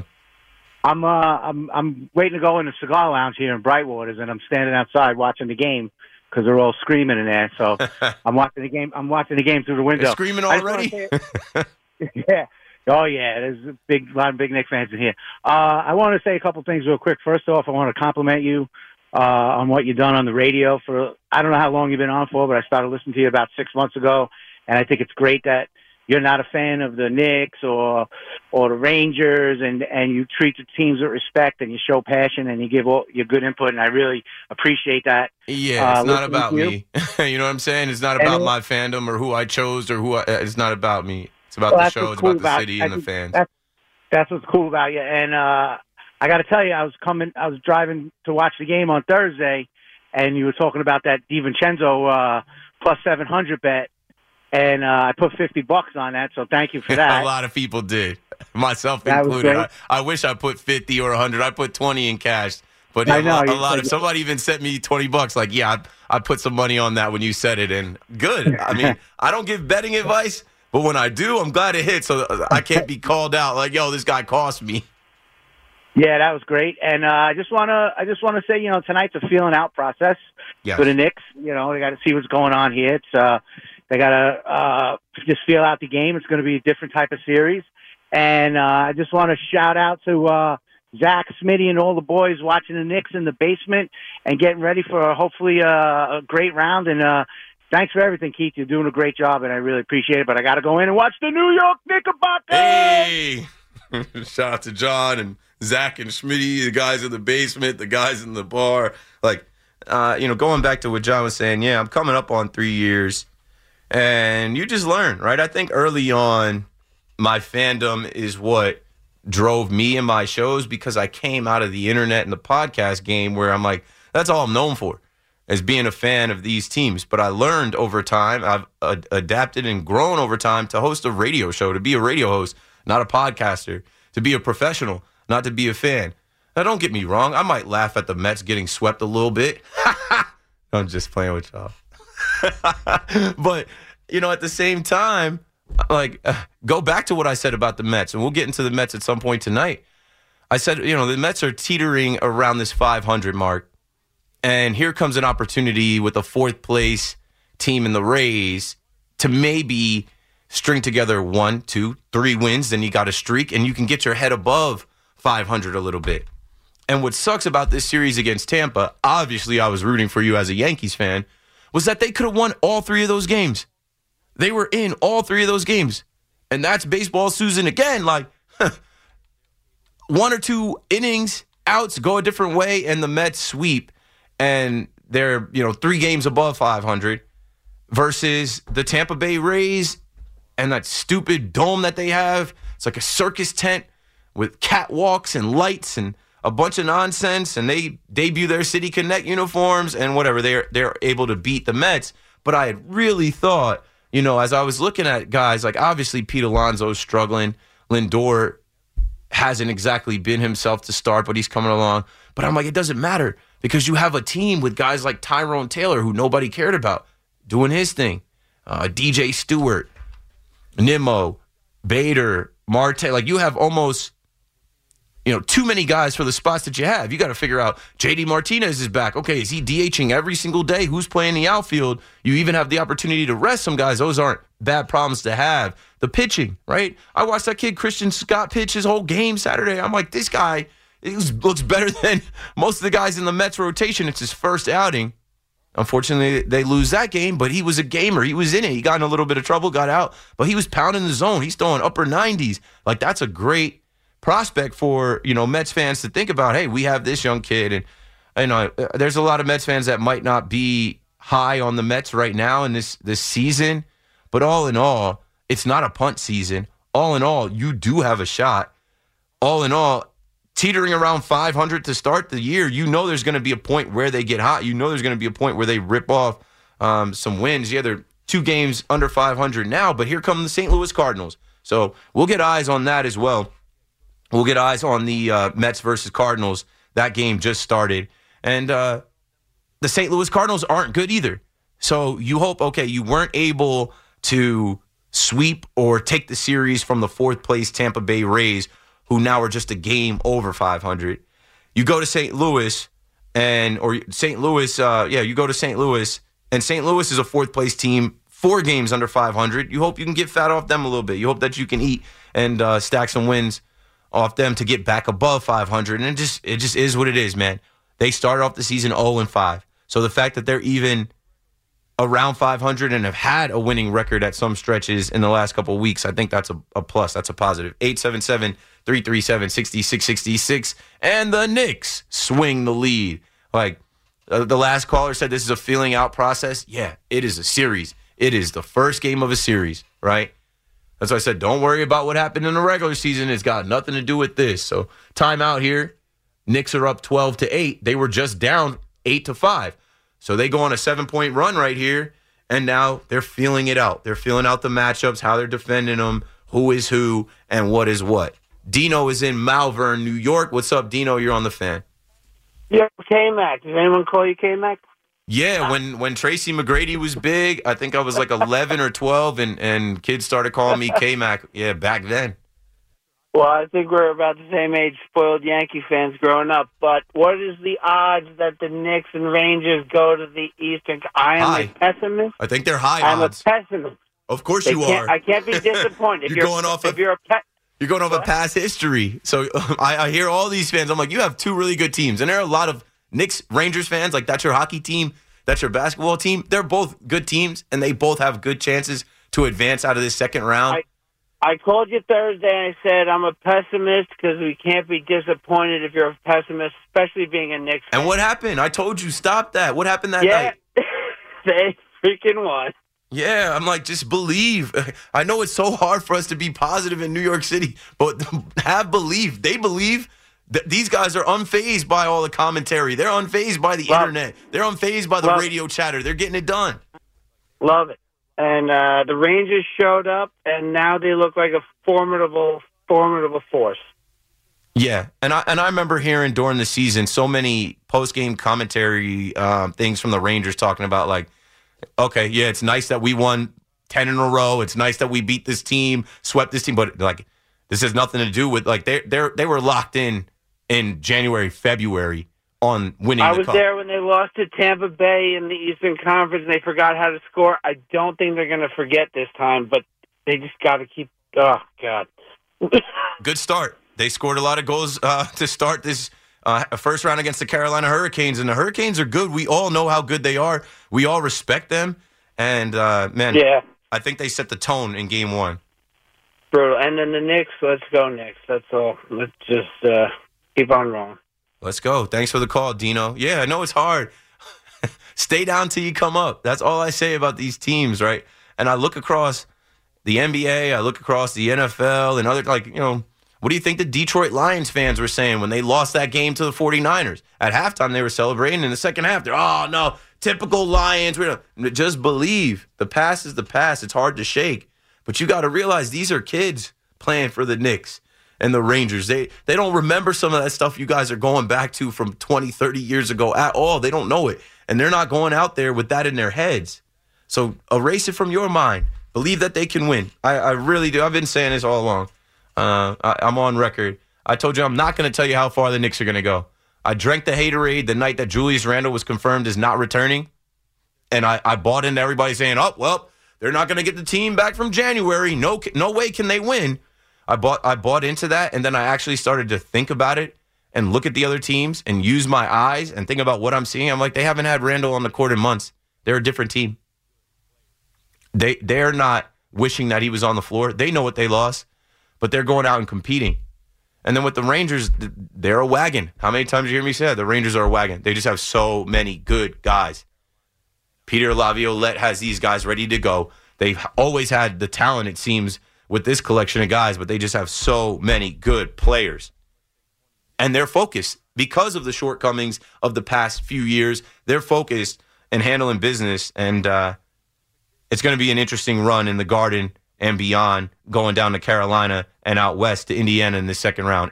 I'm waiting to go in the cigar lounge here in Brightwaters, and I'm standing outside watching the game because they're all screaming in there. So I'm watching the game. I'm watching the game through the window. They're screaming already? Yeah. Oh, yeah. There's a lot of big Knicks fans in here. I want to say a couple things real quick. First off, I want to compliment you on what you've done on the radio for, I don't know how long you've been on for, but I started listening to you about 6 months ago, and I think it's great that you're not a fan of the Knicks or the Rangers, and you treat the teams with respect, and you show passion, and you give all your good input, and I really appreciate that. Yeah, it's not about me. You know what I'm saying? It's not about my fandom or who I chose or it's not about me. It's about the show, it's about the city and the fans. That's what's cool about you. And I got to tell you, I was driving to watch the game on Thursday, and you were talking about that DiVincenzo plus 700 bet, and I put $50 on that. So thank you for that. A lot of people did, myself included. I wish I put 50 or 100. I put 20 in cash. But a lot of somebody even sent me $20. Like, yeah, I put some money on that when you said it, and good. I mean, I don't give betting advice. But when I do, I'm glad it hit, so I can't be called out like, "Yo, this guy cost me." Yeah, that was great, and I just want to say, you know, tonight's a feeling out process for the Knicks. You know, they got to see what's going on here. It's they got to just feel out the game. It's going to be a different type of series, and I just want to shout out to Zach, Smitty, and all the boys watching the Knicks in the basement and getting ready for hopefully a great round. And thanks for everything, Keith. You're doing a great job, and I really appreciate it. But I got to go in and watch the New York Knickerbockers. Hey! Shout out to John and Zach and Schmitty, the guys in the basement, the guys in the bar. Like, going back to what John was saying, yeah, I'm coming up on 3 years, and you just learn, right? I think early on, my fandom is what drove me in my shows, because I came out of the internet and the podcast game where I'm like, that's all I'm known for, as being a fan of these teams. But I learned over time, I've adapted and grown over time to host a radio show, to be a radio host, not a podcaster, to be a professional, not to be a fan. Now, don't get me wrong. I might laugh at the Mets getting swept a little bit. I'm just playing with y'all. But, at the same time, go back to what I said about the Mets, and we'll get into the Mets at some point tonight. I said, the Mets are teetering around this 500 mark. And here comes an opportunity with a fourth place team in the Rays to maybe string together 1, 2, 3 wins. Then you got a streak, and you can get your head above 500 a little bit. And what sucks about this series against Tampa, obviously I was rooting for you as a Yankees fan, was that they could have won all 3 of those games. They were in all 3 of those games. And that's baseball Susan again. Like, 1 or 2 innings, outs, go a different way, and the Mets sweep. And they're 3 games above 500 versus the Tampa Bay Rays and that stupid dome that they have. It's like a circus tent with catwalks and lights and a bunch of nonsense, and they debut their City Connect uniforms and whatever. They're able to beat the Mets. But I had really thought, as I was looking at guys, like obviously Pete Alonso's struggling. Lindor hasn't exactly been himself to start, but he's coming along. But I'm like, it doesn't matter because you have a team with guys like Tyrone Taylor, who nobody cared about, doing his thing. DJ Stewart, Nimmo, Bader, Marte. Like you have almost, too many guys for the spots that you have. You got to figure out JD Martinez is back. Okay, is he DHing every single day? Who's playing the outfield? You even have the opportunity to rest some guys. Those aren't bad problems to have. The pitching, right? I watched that kid Christian Scott pitch his whole game Saturday. I'm like, this guy looks better than most of the guys in the Mets rotation. It's his first outing. Unfortunately, they lose that game, but he was a gamer. He was in it. He got in a little bit of trouble, got out, but he was pounding the zone. He's throwing upper 90s. Like, that's a great prospect for, Mets fans to think about. Hey, we have this young kid. And, there's a lot of Mets fans that might not be high on the Mets right now in this season, but all in all, it's not a punt season. All in all, you do have a shot. All in all, teetering around 500 to start the year, there's going to be a point where they get hot. There's going to be a point where they rip off some wins. Yeah, they're 2 games under 500 now, but here come the St. Louis Cardinals. So we'll get eyes on that as well. We'll get eyes on the Mets versus Cardinals. That game just started. And the St. Louis Cardinals aren't good either. So you hope, okay, you weren't able to sweep or take the series from the 4th place Tampa Bay Rays, who now are just a game over 500. You go to St. Louis, you go to St. Louis, and St. Louis is a 4th place team, 4 games under 500. You hope you can get fat off them a little bit. You hope that you can eat and stack some wins off them to get back above 500. And it just is what it is, man. They started off the season 0-5. So the fact that they're even around 500 and have had a winning record at some stretches in the last couple of weeks, I think that's a plus. That's a positive. 877-337-6666. And the Knicks swing the lead. Like the last caller said, this is a feeling out process. Yeah, it is a series. It is the first game of a series, right? That's why I said, don't worry about what happened in the regular season. It's got nothing to do with this. So timeout here. Knicks are up 12-8. They were just down 8-5. So they go on a 7-point run right here, and now they're feeling it out. They're feeling out the matchups, how they're defending them, who is who, and what is what. Dino is in Malvern, New York. What's up, Dino? You're on the Fan. Yeah, K-Mac. Does anyone call you K-Mac? Yeah, when Tracy McGrady was big, I think I was like 11 or 12, and kids started calling me K-Mac. Yeah, back then. Well, I think we're about the same age, spoiled Yankee fans growing up. But what is the odds that the Knicks and Rangers go to the Eastern? I am a pessimist. I think they're high odds. I'm a pessimist. Of course you are. I can't be disappointed. You're going off of past history. So I hear all these fans. I'm like, you have 2 really good teams. And there are a lot of Knicks, Rangers fans. Like, that's your hockey team. That's your basketball team. They're both good teams, and they both have good chances to advance out of this second round. I called you Thursday and I said I'm a pessimist because we can't be disappointed if you're a pessimist, especially being a Knicks fan. And what happened? I told you, stop that. What happened that night? They freaking won. Yeah, I'm like, just believe. I know it's so hard for us to be positive in New York City, but have belief. They believe that these guys are unfazed by all the commentary. They're unfazed by the internet. They're unfazed by the radio chatter. They're getting it done. Love it. And the Rangers showed up, and now they look like a formidable force. Yeah, and I remember hearing during the season so many post-game commentary things from the Rangers talking about, like, okay, yeah, it's nice that we won 10 in a row. It's nice that we beat this team, swept this team, but like this has nothing to do with, like, they were locked in January, February on winning the Cup. I was there when they lost to Tampa Bay in the Eastern Conference and they forgot how to score. I don't think they're going to forget this time, but they just got to keep – oh, God. Good start. They scored a lot of goals to start this first round against the Carolina Hurricanes, and the Hurricanes are good. We all know how good they are. We all respect them, and, man, I think they set the tone in Game 1. Brutal. And then the Knicks, let's go Knicks. That's all. Let's just keep on rolling. Let's go. Thanks for the call, Dino. Yeah, I know it's hard. Stay down till you come up. That's all I say about these teams, right? And I look across the NBA, I look across the NFL and other, what do you think the Detroit Lions fans were saying when they lost that game to the 49ers? At halftime, they were celebrating. In the second half, they're, oh, no, typical Lions. Just believe. The past is the past. It's hard to shake. But you got to realize these are kids playing for the Knicks and the Rangers. They don't remember some of that stuff you guys are going back to from 20, 30 years ago at all. They don't know it. And they're not going out there with that in their heads. So erase it from your mind. Believe that they can win. I really do. I've been saying this all along. I'm on record. I told you I'm not going to tell you how far the Knicks are going to go. I drank the haterade the night that Julius Randle was confirmed as not returning. And I bought into everybody saying, oh, well, they're not going to get the team back from January. No way can they win. I bought into that, and then I actually started to think about it and look at the other teams and use my eyes and think about what I'm seeing. I'm like, they haven't had Randle on the court in months. They're a different team. They're not wishing that he was on the floor. They know what they lost, but they're going out and competing. And then with the Rangers, they're a wagon. How many times did you hear me say that? The Rangers are a wagon. They just have so many good guys. Peter Laviolette has these guys ready to go. They've always had the talent, it seems, with this collection of guys, but they just have so many good players. And they're focused. Because of the shortcomings of the past few years, they're focused and handling business. And it's going to be an interesting run in the Garden and beyond, going down to Carolina and out west to Indiana in the second round.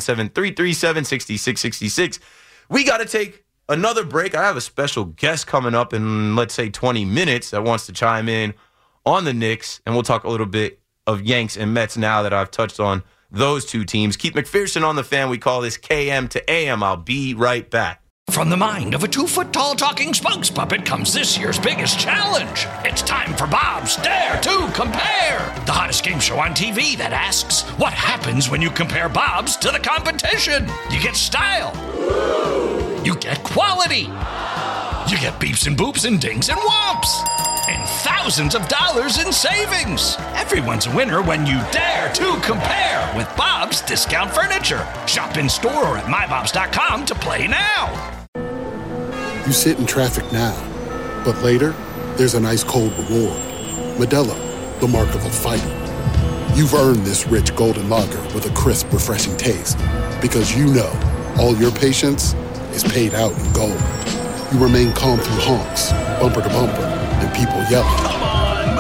877-337-6666. We got to take another break. I have a special guest coming up in, let's say, 20 minutes that wants to chime in on the Knicks, and we'll talk a little bit of Yanks and Mets now that I've touched on those two teams. Keith McPherson on the Fan. We call this KM to AM. I'll be right back. From the mind of a 2-foot-tall talking spokes puppet comes this year's biggest challenge. It's time for Bob's Dare to Compare, the hottest game show on TV that asks, what happens when you compare Bob's to the competition? You get style. You get quality. You get beeps and boops and dings and whomps. And thousands of dollars in savings. Everyone's a winner when you dare to compare with Bob's Discount Furniture. Shop in store or at mybobs.com to play now. You sit in traffic now, but later, there's an ice cold reward. Modelo, the mark of a fighter. You've earned this rich golden lager with a crisp, refreshing taste. Because you know all your patience is paid out in gold. You remain calm through honks, bumper to bumper, and people yelling. Come on,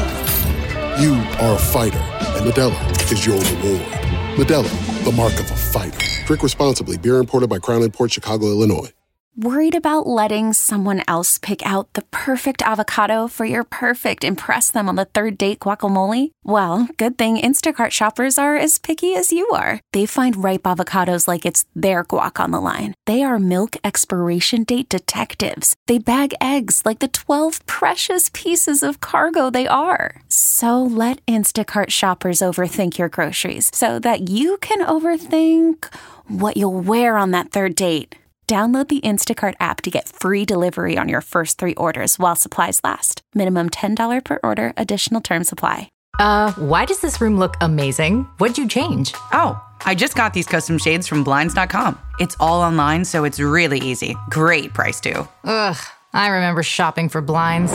move! You are a fighter, and Modelo is your reward. Modelo, the mark of a fighter. Drink responsibly. Beer imported by Crown Imports, Chicago, Illinois. Worried about letting someone else pick out the perfect avocado for your perfect impress them on the third date guacamole? Well, good thing Instacart shoppers are as picky as you are. They find ripe avocados like it's their guac on the line. They are milk expiration date detectives. They bag eggs like the 12 precious pieces of cargo they are. So let Instacart shoppers overthink your groceries so that you can overthink what you'll wear on that third date. Download the Instacart app to get free delivery on your first 3 orders while supplies last. Minimum $10 per order. Additional terms apply. Why does this room look amazing? What'd you change? Oh, I just got these custom shades from Blinds.com. It's all online, so it's really easy. Great price, too. Ugh, I remember shopping for blinds.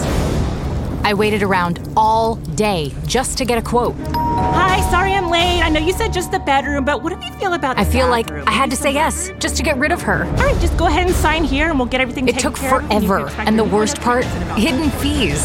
I waited around all day just to get a quote. Hi, sorry I'm late. I know you said just the bedroom, but what do you feel about the I feel bathroom? like I had to say yes just to get rid of her. All right, just go ahead and sign here and we'll get everything taken care of. It took forever, and the worst part, hidden fees.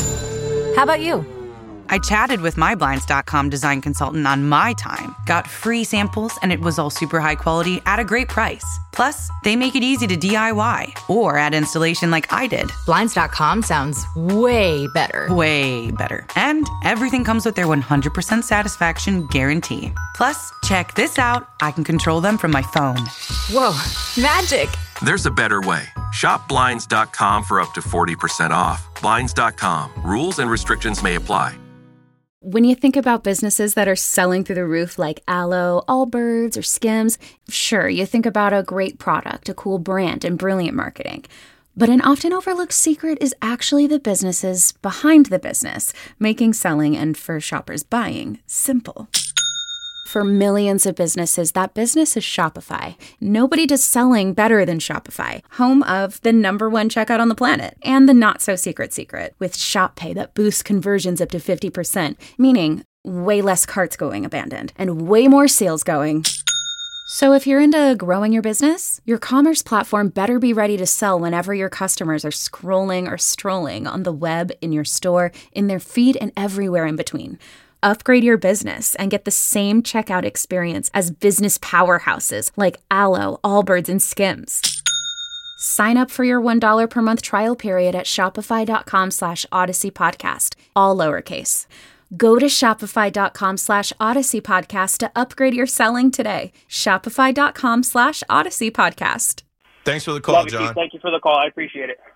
How about you? I chatted with my Blinds.com design consultant on my time, got free samples, and it was all super high quality at a great price. Plus, they make it easy to DIY or add installation like I did. Blinds.com sounds way better. Way better. And everything comes with their 100% satisfaction guarantee. Plus, check this out. I can control them from my phone. Whoa, magic. There's a better way. Shop Blinds.com for up to 40% off. Blinds.com. Rules and restrictions may apply. When you think about businesses that are selling through the roof like Aloe, Allbirds, or Skims, sure, you think about a great product, a cool brand, and brilliant marketing. But an often overlooked secret is actually the businesses behind the business, making selling and for shoppers buying simple. For millions of businesses, that business is Shopify. Nobody does selling better than Shopify, home of the #1 checkout on the planet and the not-so-secret secret with Shop Pay that boosts conversions up to 50%, meaning way less carts going abandoned and way more sales going. So if you're into growing your business, your commerce platform better be ready to sell whenever your customers are scrolling or strolling on the web, in your store, in their feed, and everywhere in between. Upgrade your business and get the same checkout experience as business powerhouses like Alo, Allbirds, and Skims. Sign up for your $1 per month trial period at shopify.com/Odyssey Podcast, all lowercase. Go to shopify.com/Odyssey Podcast to upgrade your selling today. Shopify.com/Odyssey Podcast. Thanks for the call, John. Thank you for the call. I appreciate it.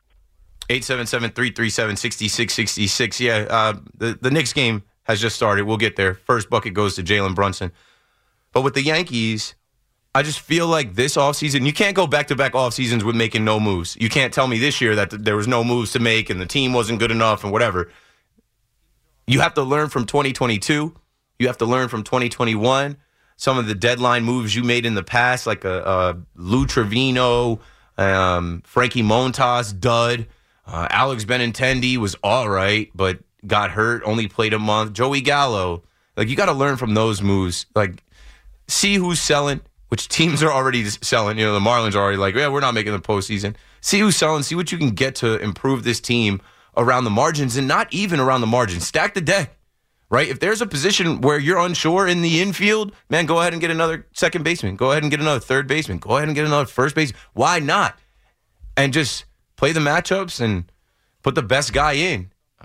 877-337-6666. Yeah, the Knicks game has just started. We'll get there. First bucket goes to Jalen Brunson. But with the Yankees, I just feel like this offseason, you can't go back-to-back offseasons with making no moves. You can't tell me this year that there was no moves to make and the team wasn't good enough and whatever. You have to learn from 2022. You have to learn from 2021. Some of the deadline moves you made in the past, like Lou Trevino, Frankie Montas, dud. Alex Benintendi was all right, but got hurt, only played a month. Joey Gallo. Like, you got to learn from those moves. Like, see who's selling, which teams are already selling. You know, the Marlins are already like, yeah, we're not making the postseason. See who's selling. See what you can get to improve this team around the margins, and not even around the margins. Stack the deck, right? If there's a position where you're unsure in the infield, man, go ahead and get another second baseman. Go ahead and get another third baseman. Go ahead and get another first baseman. Why not? And just play the matchups and put the best guy in.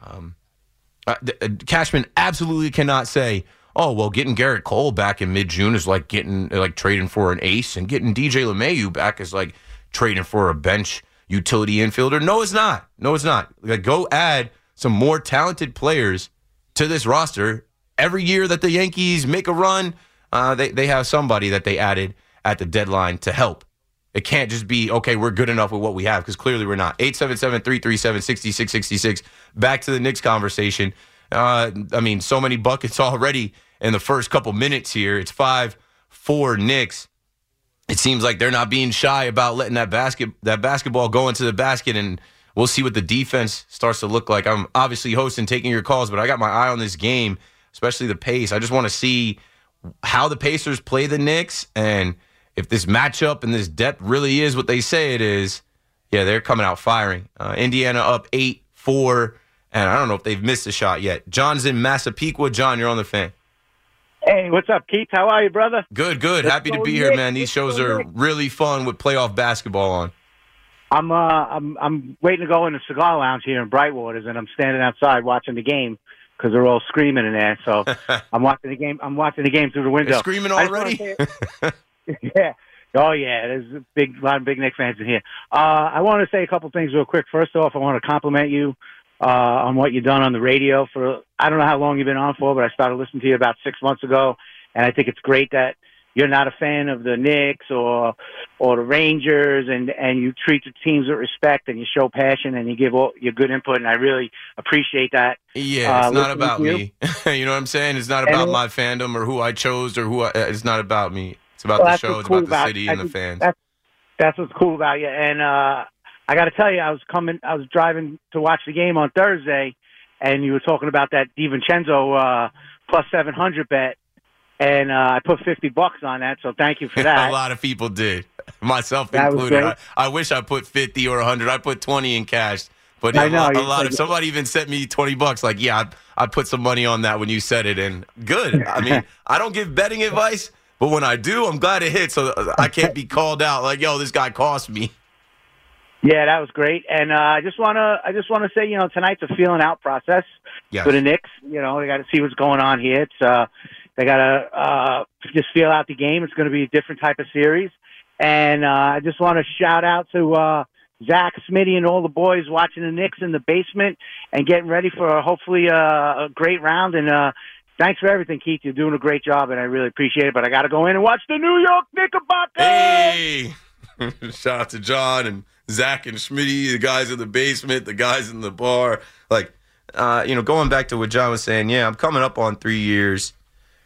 Cashman absolutely cannot say, oh, well, getting Garrett Cole back in mid-June is like trading for an ace, and getting DJ LeMahieu back is like trading for a bench utility infielder. No, it's not. No, it's not. Like, go add some more talented players to this roster. Every year that the Yankees make a run, they have somebody that they added at the deadline to help. It can't just be, okay, we're good enough with what we have, because clearly we're not. 877-337-6666. Back to the Knicks conversation. I mean, so many buckets already in the first couple minutes here. It's 5-4 Knicks. It seems like they're not being shy about letting that basketball go into the basket, and we'll see what the defense starts to look like. I'm obviously hosting, taking your calls, but I got my eye on this game, especially the pace. I just want to see how the Pacers play the Knicks, and if this matchup and this depth really is what they say it is, yeah, they're coming out firing. Indiana up 8-4, and I don't know if they've missed a shot yet. John's in Massapequa. John, you're on the Fan. Hey, what's up, Keith? How are you, brother? Good. Happy to be here, man. These shows are really fun with playoff basketball on. I'm waiting to go in the cigar lounge here in Brightwaters, and I'm standing outside watching the game because they're all screaming in there. So I'm watching the game. I'm watching the game through the window. They're screaming already? Yeah. Oh, yeah. There's a lot of big Knicks fans in here. I want to say a couple things real quick. First off, I want to compliment you on what you've done on the radio for, I don't know how long you've been on for, but I started listening to you about 6 months ago, and I think it's great that you're not a fan of the Knicks or the Rangers, and you treat the teams with respect, and you show passion, and you give all your good input, and I really appreciate that. Yeah, it's not about me. You know what I'm saying? It's not about my fandom or who I chose or it's not about me. It's about the show. It's about the city and the fans. That's what's cool about you. And I got to tell you, I was driving to watch the game on Thursday, and you were talking about that DiVincenzo plus 700 bet, and I put $50 on that. So thank you for that. A lot of people did, myself included. I wish I put 50 or 100. I put 20 in cash. But a lot of somebody even sent me $20. Like, yeah, I put some money on that when you said it, and good. I mean, I don't give betting advice. But when I do, I'm glad it hit, so I can't be called out like, "Yo, this guy cost me." Yeah, that was great, and I just want to say, tonight's a feeling out process for the Knicks. They got to see what's going on here. It's they got to just feel out the game. It's going to be a different type of series, and I just want to shout out to Zach, Smitty, and all the boys watching the Knicks in the basement and getting ready for hopefully a great round. And thanks for everything, Keith. You're doing a great job, and I really appreciate it. But I got to go in and watch the New York Knickerbockers. Hey! Shout out to John and Zach and Schmitty, the guys in the basement, the guys in the bar. Like, going back to what John was saying, yeah, I'm coming up on 3 years.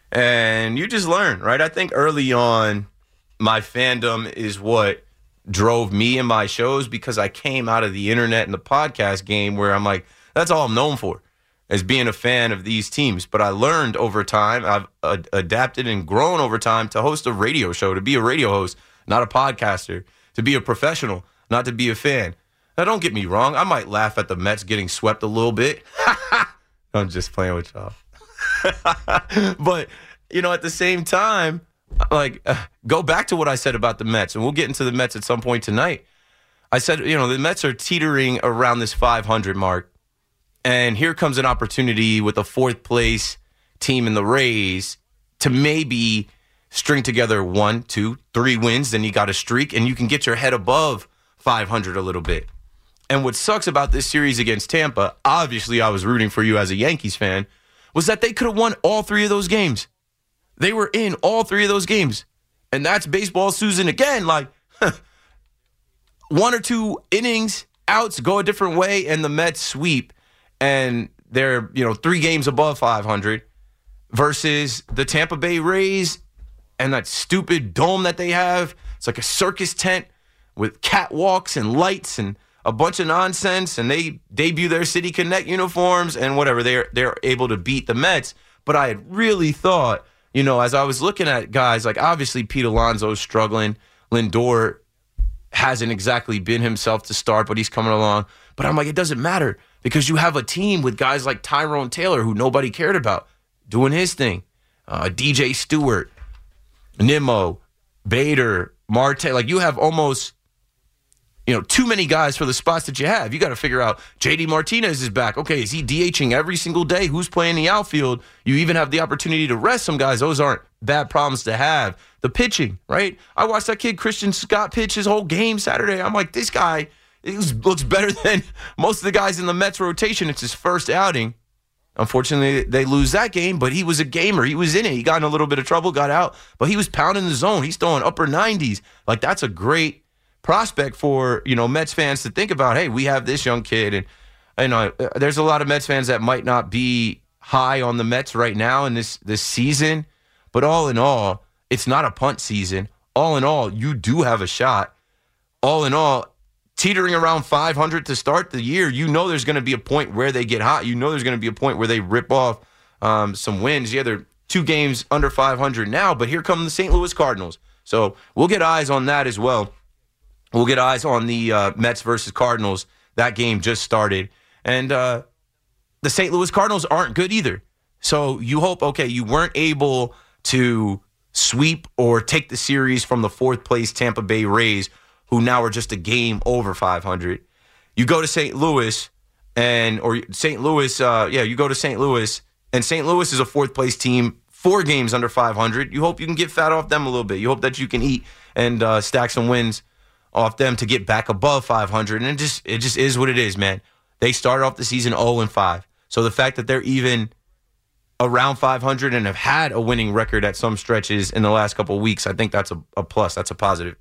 And you just learn, right? I think early on, my fandom is what drove me and my shows because I came out of the internet and the podcast game where I'm like, that's all I'm known for, is being a fan of these teams. But I learned over time, I've adapted and grown over time to host a radio show, to be a radio host, not a podcaster, to be a professional, not to be a fan. Now, don't get me wrong. I might laugh at the Mets getting swept a little bit. I'm just playing with y'all. But, at the same time, go back to what I said about the Mets, and we'll get into the Mets at some point tonight. I said, the Mets are teetering around this 500 mark, and here comes an opportunity with a fourth-place team in the Rays to maybe string together 1, 2, 3 wins, then you got a streak, and you can get your head above 500 a little bit. And what sucks about this series against Tampa, obviously I was rooting for you as a Yankees fan, was that they could have won all 3 of those games. They were in all 3 of those games. And that's baseball Susan again. 1 or 2 innings, outs, go a different way, and the Mets sweep. And they're, 3 games above 500 versus the Tampa Bay Rays and that stupid dome that they have. It's like a circus tent with catwalks and lights and a bunch of nonsense. And they debut their City Connect uniforms and whatever. They're able to beat the Mets. But I had really thought, as I was looking at guys, obviously Pete Alonso's struggling. Lindor hasn't exactly been himself to start, but he's coming along. But I'm like, it doesn't matter because you have a team with guys like Tyrone Taylor, who nobody cared about, doing his thing. DJ Stewart, Nimmo, Bader, Marte. You have almost, too many guys for the spots that you have. You got to figure out, JD Martinez is back. Okay, is he DHing every single day? Who's playing the outfield? You even have the opportunity to rest some guys. Those aren't bad problems to have. The pitching, right? I watched that kid Christian Scott pitch his whole game Saturday. I'm like, this guy looks better than most of the guys in the Mets rotation. It's his first outing. Unfortunately, they lose that game, but he was a gamer. He was in it. He got in a little bit of trouble, got out, but he was pounding the zone. He's throwing upper 90s. That's a great prospect for, Mets fans to think about. Hey, we have this young kid. And, there's a lot of Mets fans that might not be high on the Mets right now in this season. But all in all, it's not a punt season. All in all, you do have a shot. All in all, teetering around 500 to start the year, there's going to be a point where they get hot. There's going to be a point where they rip off some wins. Yeah, they're 2 games under 500 now, but here come the St. Louis Cardinals. So we'll get eyes on that as well. We'll get eyes on the Mets versus Cardinals. That game just started. And the St. Louis Cardinals aren't good either. So you hope, okay, you weren't able to sweep or take the series from the 4th place Tampa Bay Rays, who now are just a game over 500. You go to St. Louis, you go to St. Louis, and St. Louis is a 4th place team, 4 games under 500. You hope you can get fat off them a little bit. You hope that you can eat and stack some wins off them to get back above 500. And it just is what it is, man. They started off the season 0-5. So the fact that they're even around 500 and have had a winning record at some stretches in the last couple of weeks, I think that's a plus. That's a positive.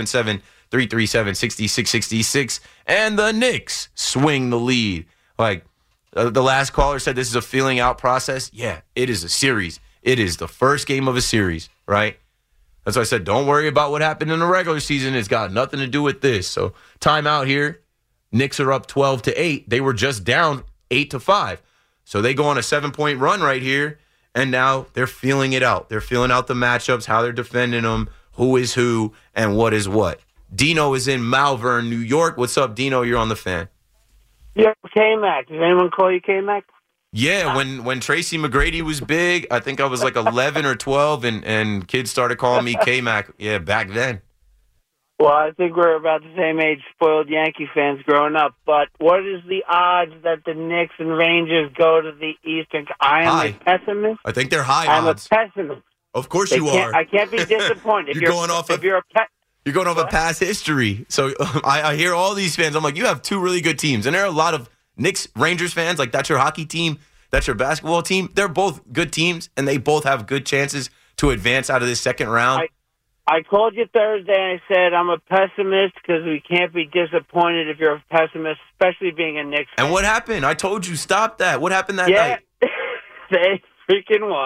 877-337-6666. And the Knicks swing the lead. The last caller said this is a feeling out process. Yeah, it is a series. It is the first game of a series, right? That's why I said, don't worry about what happened in the regular season. It's got nothing to do with this. So timeout here. Knicks are up 12-8. They were just down 8-5. So they go on a 7-point run right here, and now they're feeling it out. They're feeling out the matchups, how they're defending them, who is who, and what is what. Dino is in Malvern, New York. What's up, Dino? You're on the Fan. Yeah, K-Mac. Does anyone call you K-Mac? Yeah, when Tracy McGrady was big, I think I was 11 or 12, and kids started calling me K-Mac. Yeah, back then. Well, I think we're about the same age, spoiled Yankee fans growing up. But what is the odds that the Knicks and Rangers go to the Eastern? I am a pessimist. I think they're high odds. I'm a pessimist. Of course you are. I can't be disappointed. You're going off of past history. So I hear all these fans. I'm like, you have 2 really good teams. And there are a lot of Knicks, Rangers fans. That's your hockey team. That's your basketball team. They're both good teams, and they both have good chances to advance out of this second round. I called you Thursday and I said I'm a pessimist because we can't be disappointed if you're a pessimist, especially being a Knicks fan. And what happened? I told you, stop that. What happened that night? They freaking won.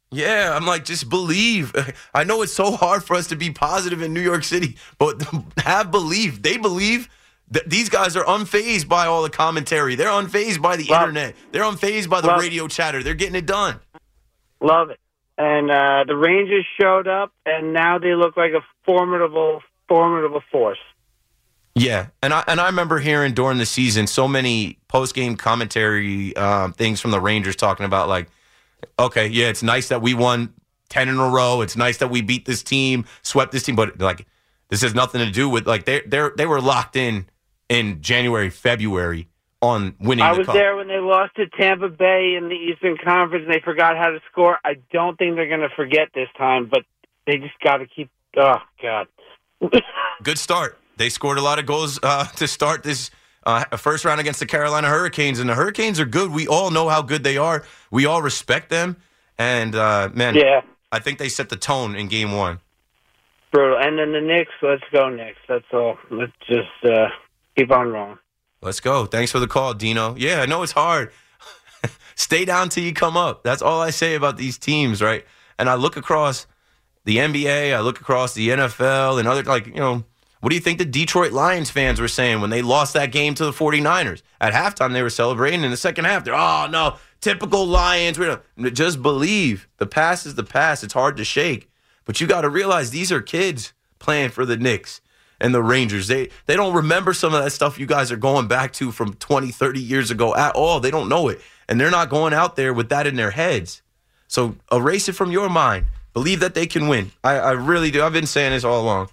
Yeah, I'm like, just believe. I know it's so hard for us to be positive in New York City, but have belief. They believe that these guys are unfazed by all the commentary. They're unfazed by the internet. They're unfazed by the radio chatter. They're getting it done. Love it. And the Rangers showed up, and now they look like a formidable force. Yeah, and I remember hearing during the season so many post-game commentary things from the Rangers talking about, like, okay, yeah, it's nice that we won 10 in a row. It's nice that we beat this team, swept this team, but like this has nothing to do with like they were locked in January, February on winning the Cup. I was there when they lost to Tampa Bay in the Eastern Conference and they forgot how to score. I don't think they're going to forget this time, but they just got to keep. Oh God, good start. They scored a lot of goals to start this. First round against the Carolina Hurricanes, and the Hurricanes are good. We all know how good they are. We all respect them, and yeah, I think they set the tone in Game 1. Brutal. And then the Knicks. Let's go Knicks. That's all. Let's just keep on rolling. Let's go. Thanks for the call, Dino. Yeah, I know it's hard. Stay down till you come up. That's all I say about these teams, right? And I look across the NBA, I look across the NFL, and other what do you think the Detroit Lions fans were saying when they lost that game to the 49ers? At halftime, they were celebrating. In the second half, they're, oh, no, typical Lions. Just believe. The past is the past. It's hard to shake. But you got to realize these are kids playing for the Knicks and the Rangers. They don't remember some of that stuff you guys are going back to from 20, 30 years ago at all. They don't know it. And they're not going out there with that in their heads. So erase it from your mind. Believe that they can win. I really do. I've been saying this all along.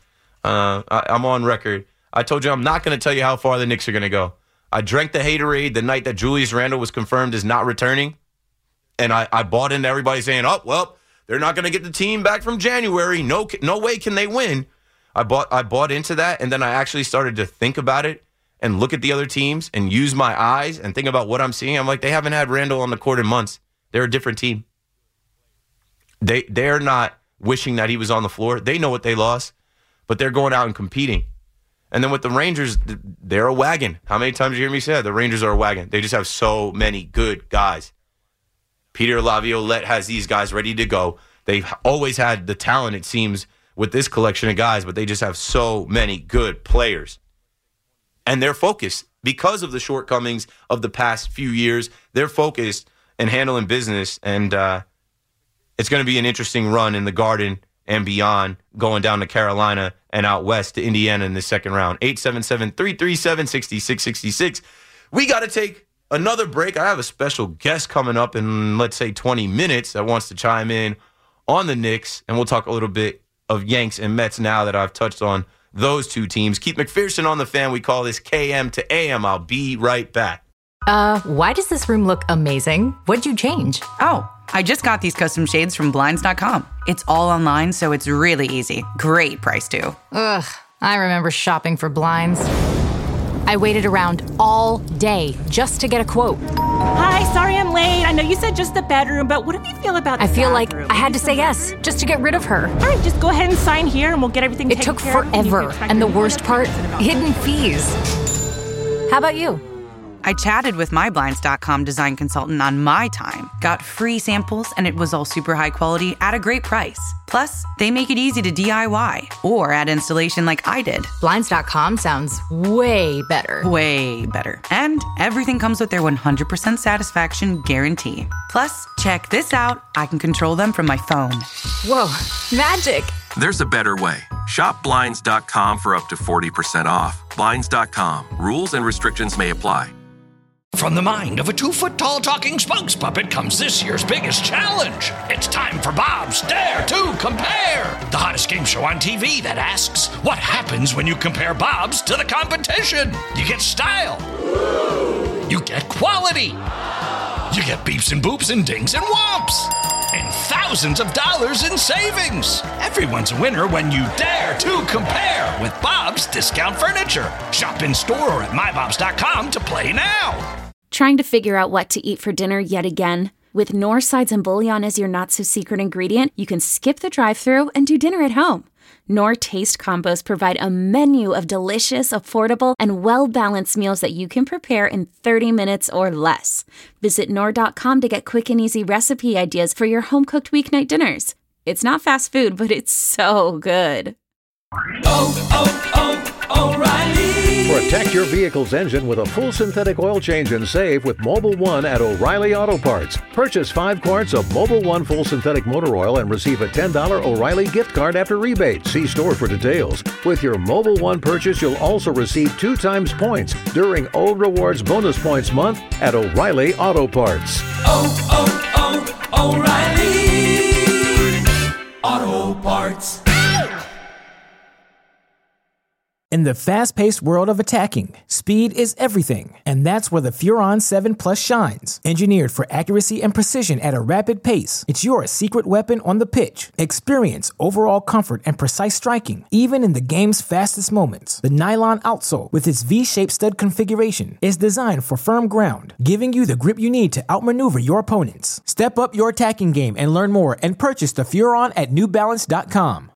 I'm on record. I told you I'm not going to tell you how far the Knicks are going to go. I drank the haterade the night that Julius Randle was confirmed as not returning. And I bought into everybody saying, oh, well, they're not going to get the team back from January. No way can they win. I bought into that, and then I actually started to think about it and look at the other teams and use my eyes and think about what I'm seeing. I'm like, they haven't had Randle on the court in months. They're a different team. They're not wishing that he was on the floor. They know what they lost. But they're going out and competing. And then with the Rangers, they're a wagon. How many times did you hear me say that? The Rangers are a wagon. They just have so many good guys. Peter Laviolette has these guys ready to go. They've always had the talent, it seems, with this collection of guys, but they just have so many good players. And they're focused. Because of the shortcomings of the past few years, they're focused and handling business. And it's going to be an interesting run in the Garden and beyond, going down to Carolina and out west to Indiana in the second round. 877-337-6666. We got to take another break. I have a special guest coming up in, let's say, 20 minutes that wants to chime in on the Knicks, and we'll talk a little bit of Yanks and Mets now that I've touched on those two teams. Keith McPherson on the Fan. We call this KM to AM. I'll be right back. Why does this room look amazing? What'd you change? Oh, I just got these custom shades from Blinds.com. It's all online, so it's really easy. Great price, too. Ugh, I remember shopping for blinds. I waited around all day just to get a quote. Hi, sorry I'm late. I know you said just the bedroom, but what do you feel about the feel bathroom? Like I had to say yes, just to get rid of her. All right, just go ahead and sign here and we'll get everything taken care of. It took forever, and the worst part, hidden fees. How about you? I chatted with my Blinds.com design consultant on my time, got free samples, and it was all super high quality at a great price. Plus, they make it easy to DIY or add installation like I did. Blinds.com sounds way better. Way better. And everything comes with their 100% satisfaction guarantee. Plus, check this out. I can control them from my phone. Whoa, magic. There's a better way. Shop Blinds.com for up to 40% off. Blinds.com. Rules and restrictions may apply. From the mind of a 2-foot-tall talking spokes puppet comes this year's biggest challenge. It's time for Bob's Dare to Compare, the hottest game show on TV that asks, what happens when you compare Bob's to the competition? You get style. You get quality. You get beeps and boops and dings and whomps. And thousands of dollars in savings. Everyone's a winner when you dare to compare with Bob's Discount Furniture. Shop in store or at mybobs.com to play now. Trying to figure out what to eat for dinner yet again? With Knorr sides and bouillon as your not-so-secret ingredient, you can skip the drive-thru and do dinner at home. Knorr Taste Combos provide a menu of delicious, affordable, and well-balanced meals that you can prepare in 30 minutes or less. Visit Knorr.com to get quick and easy recipe ideas for your home-cooked weeknight dinners. It's not fast food, but it's so good. O'Reilly! Protect your vehicle's engine with a full synthetic oil change and save with Mobil 1 at O'Reilly Auto Parts. Purchase 5 quarts of Mobil 1 full synthetic motor oil and receive a $10 O'Reilly gift card after rebate. See store for details. With your Mobil 1 purchase, you'll also receive 2 times points during O Rewards Bonus Points Month at O'Reilly Auto Parts. O'Reilly Auto Parts. In the fast-paced world of attacking, speed is everything, and that's where the Furon 7 Plus shines. Engineered for accuracy and precision at a rapid pace, it's your secret weapon on the pitch. Experience overall comfort and precise striking, even in the game's fastest moments. The nylon outsole, with its V-shaped stud configuration, is designed for firm ground, giving you the grip you need to outmaneuver your opponents. Step up your attacking game and learn more and purchase the Furon at NewBalance.com.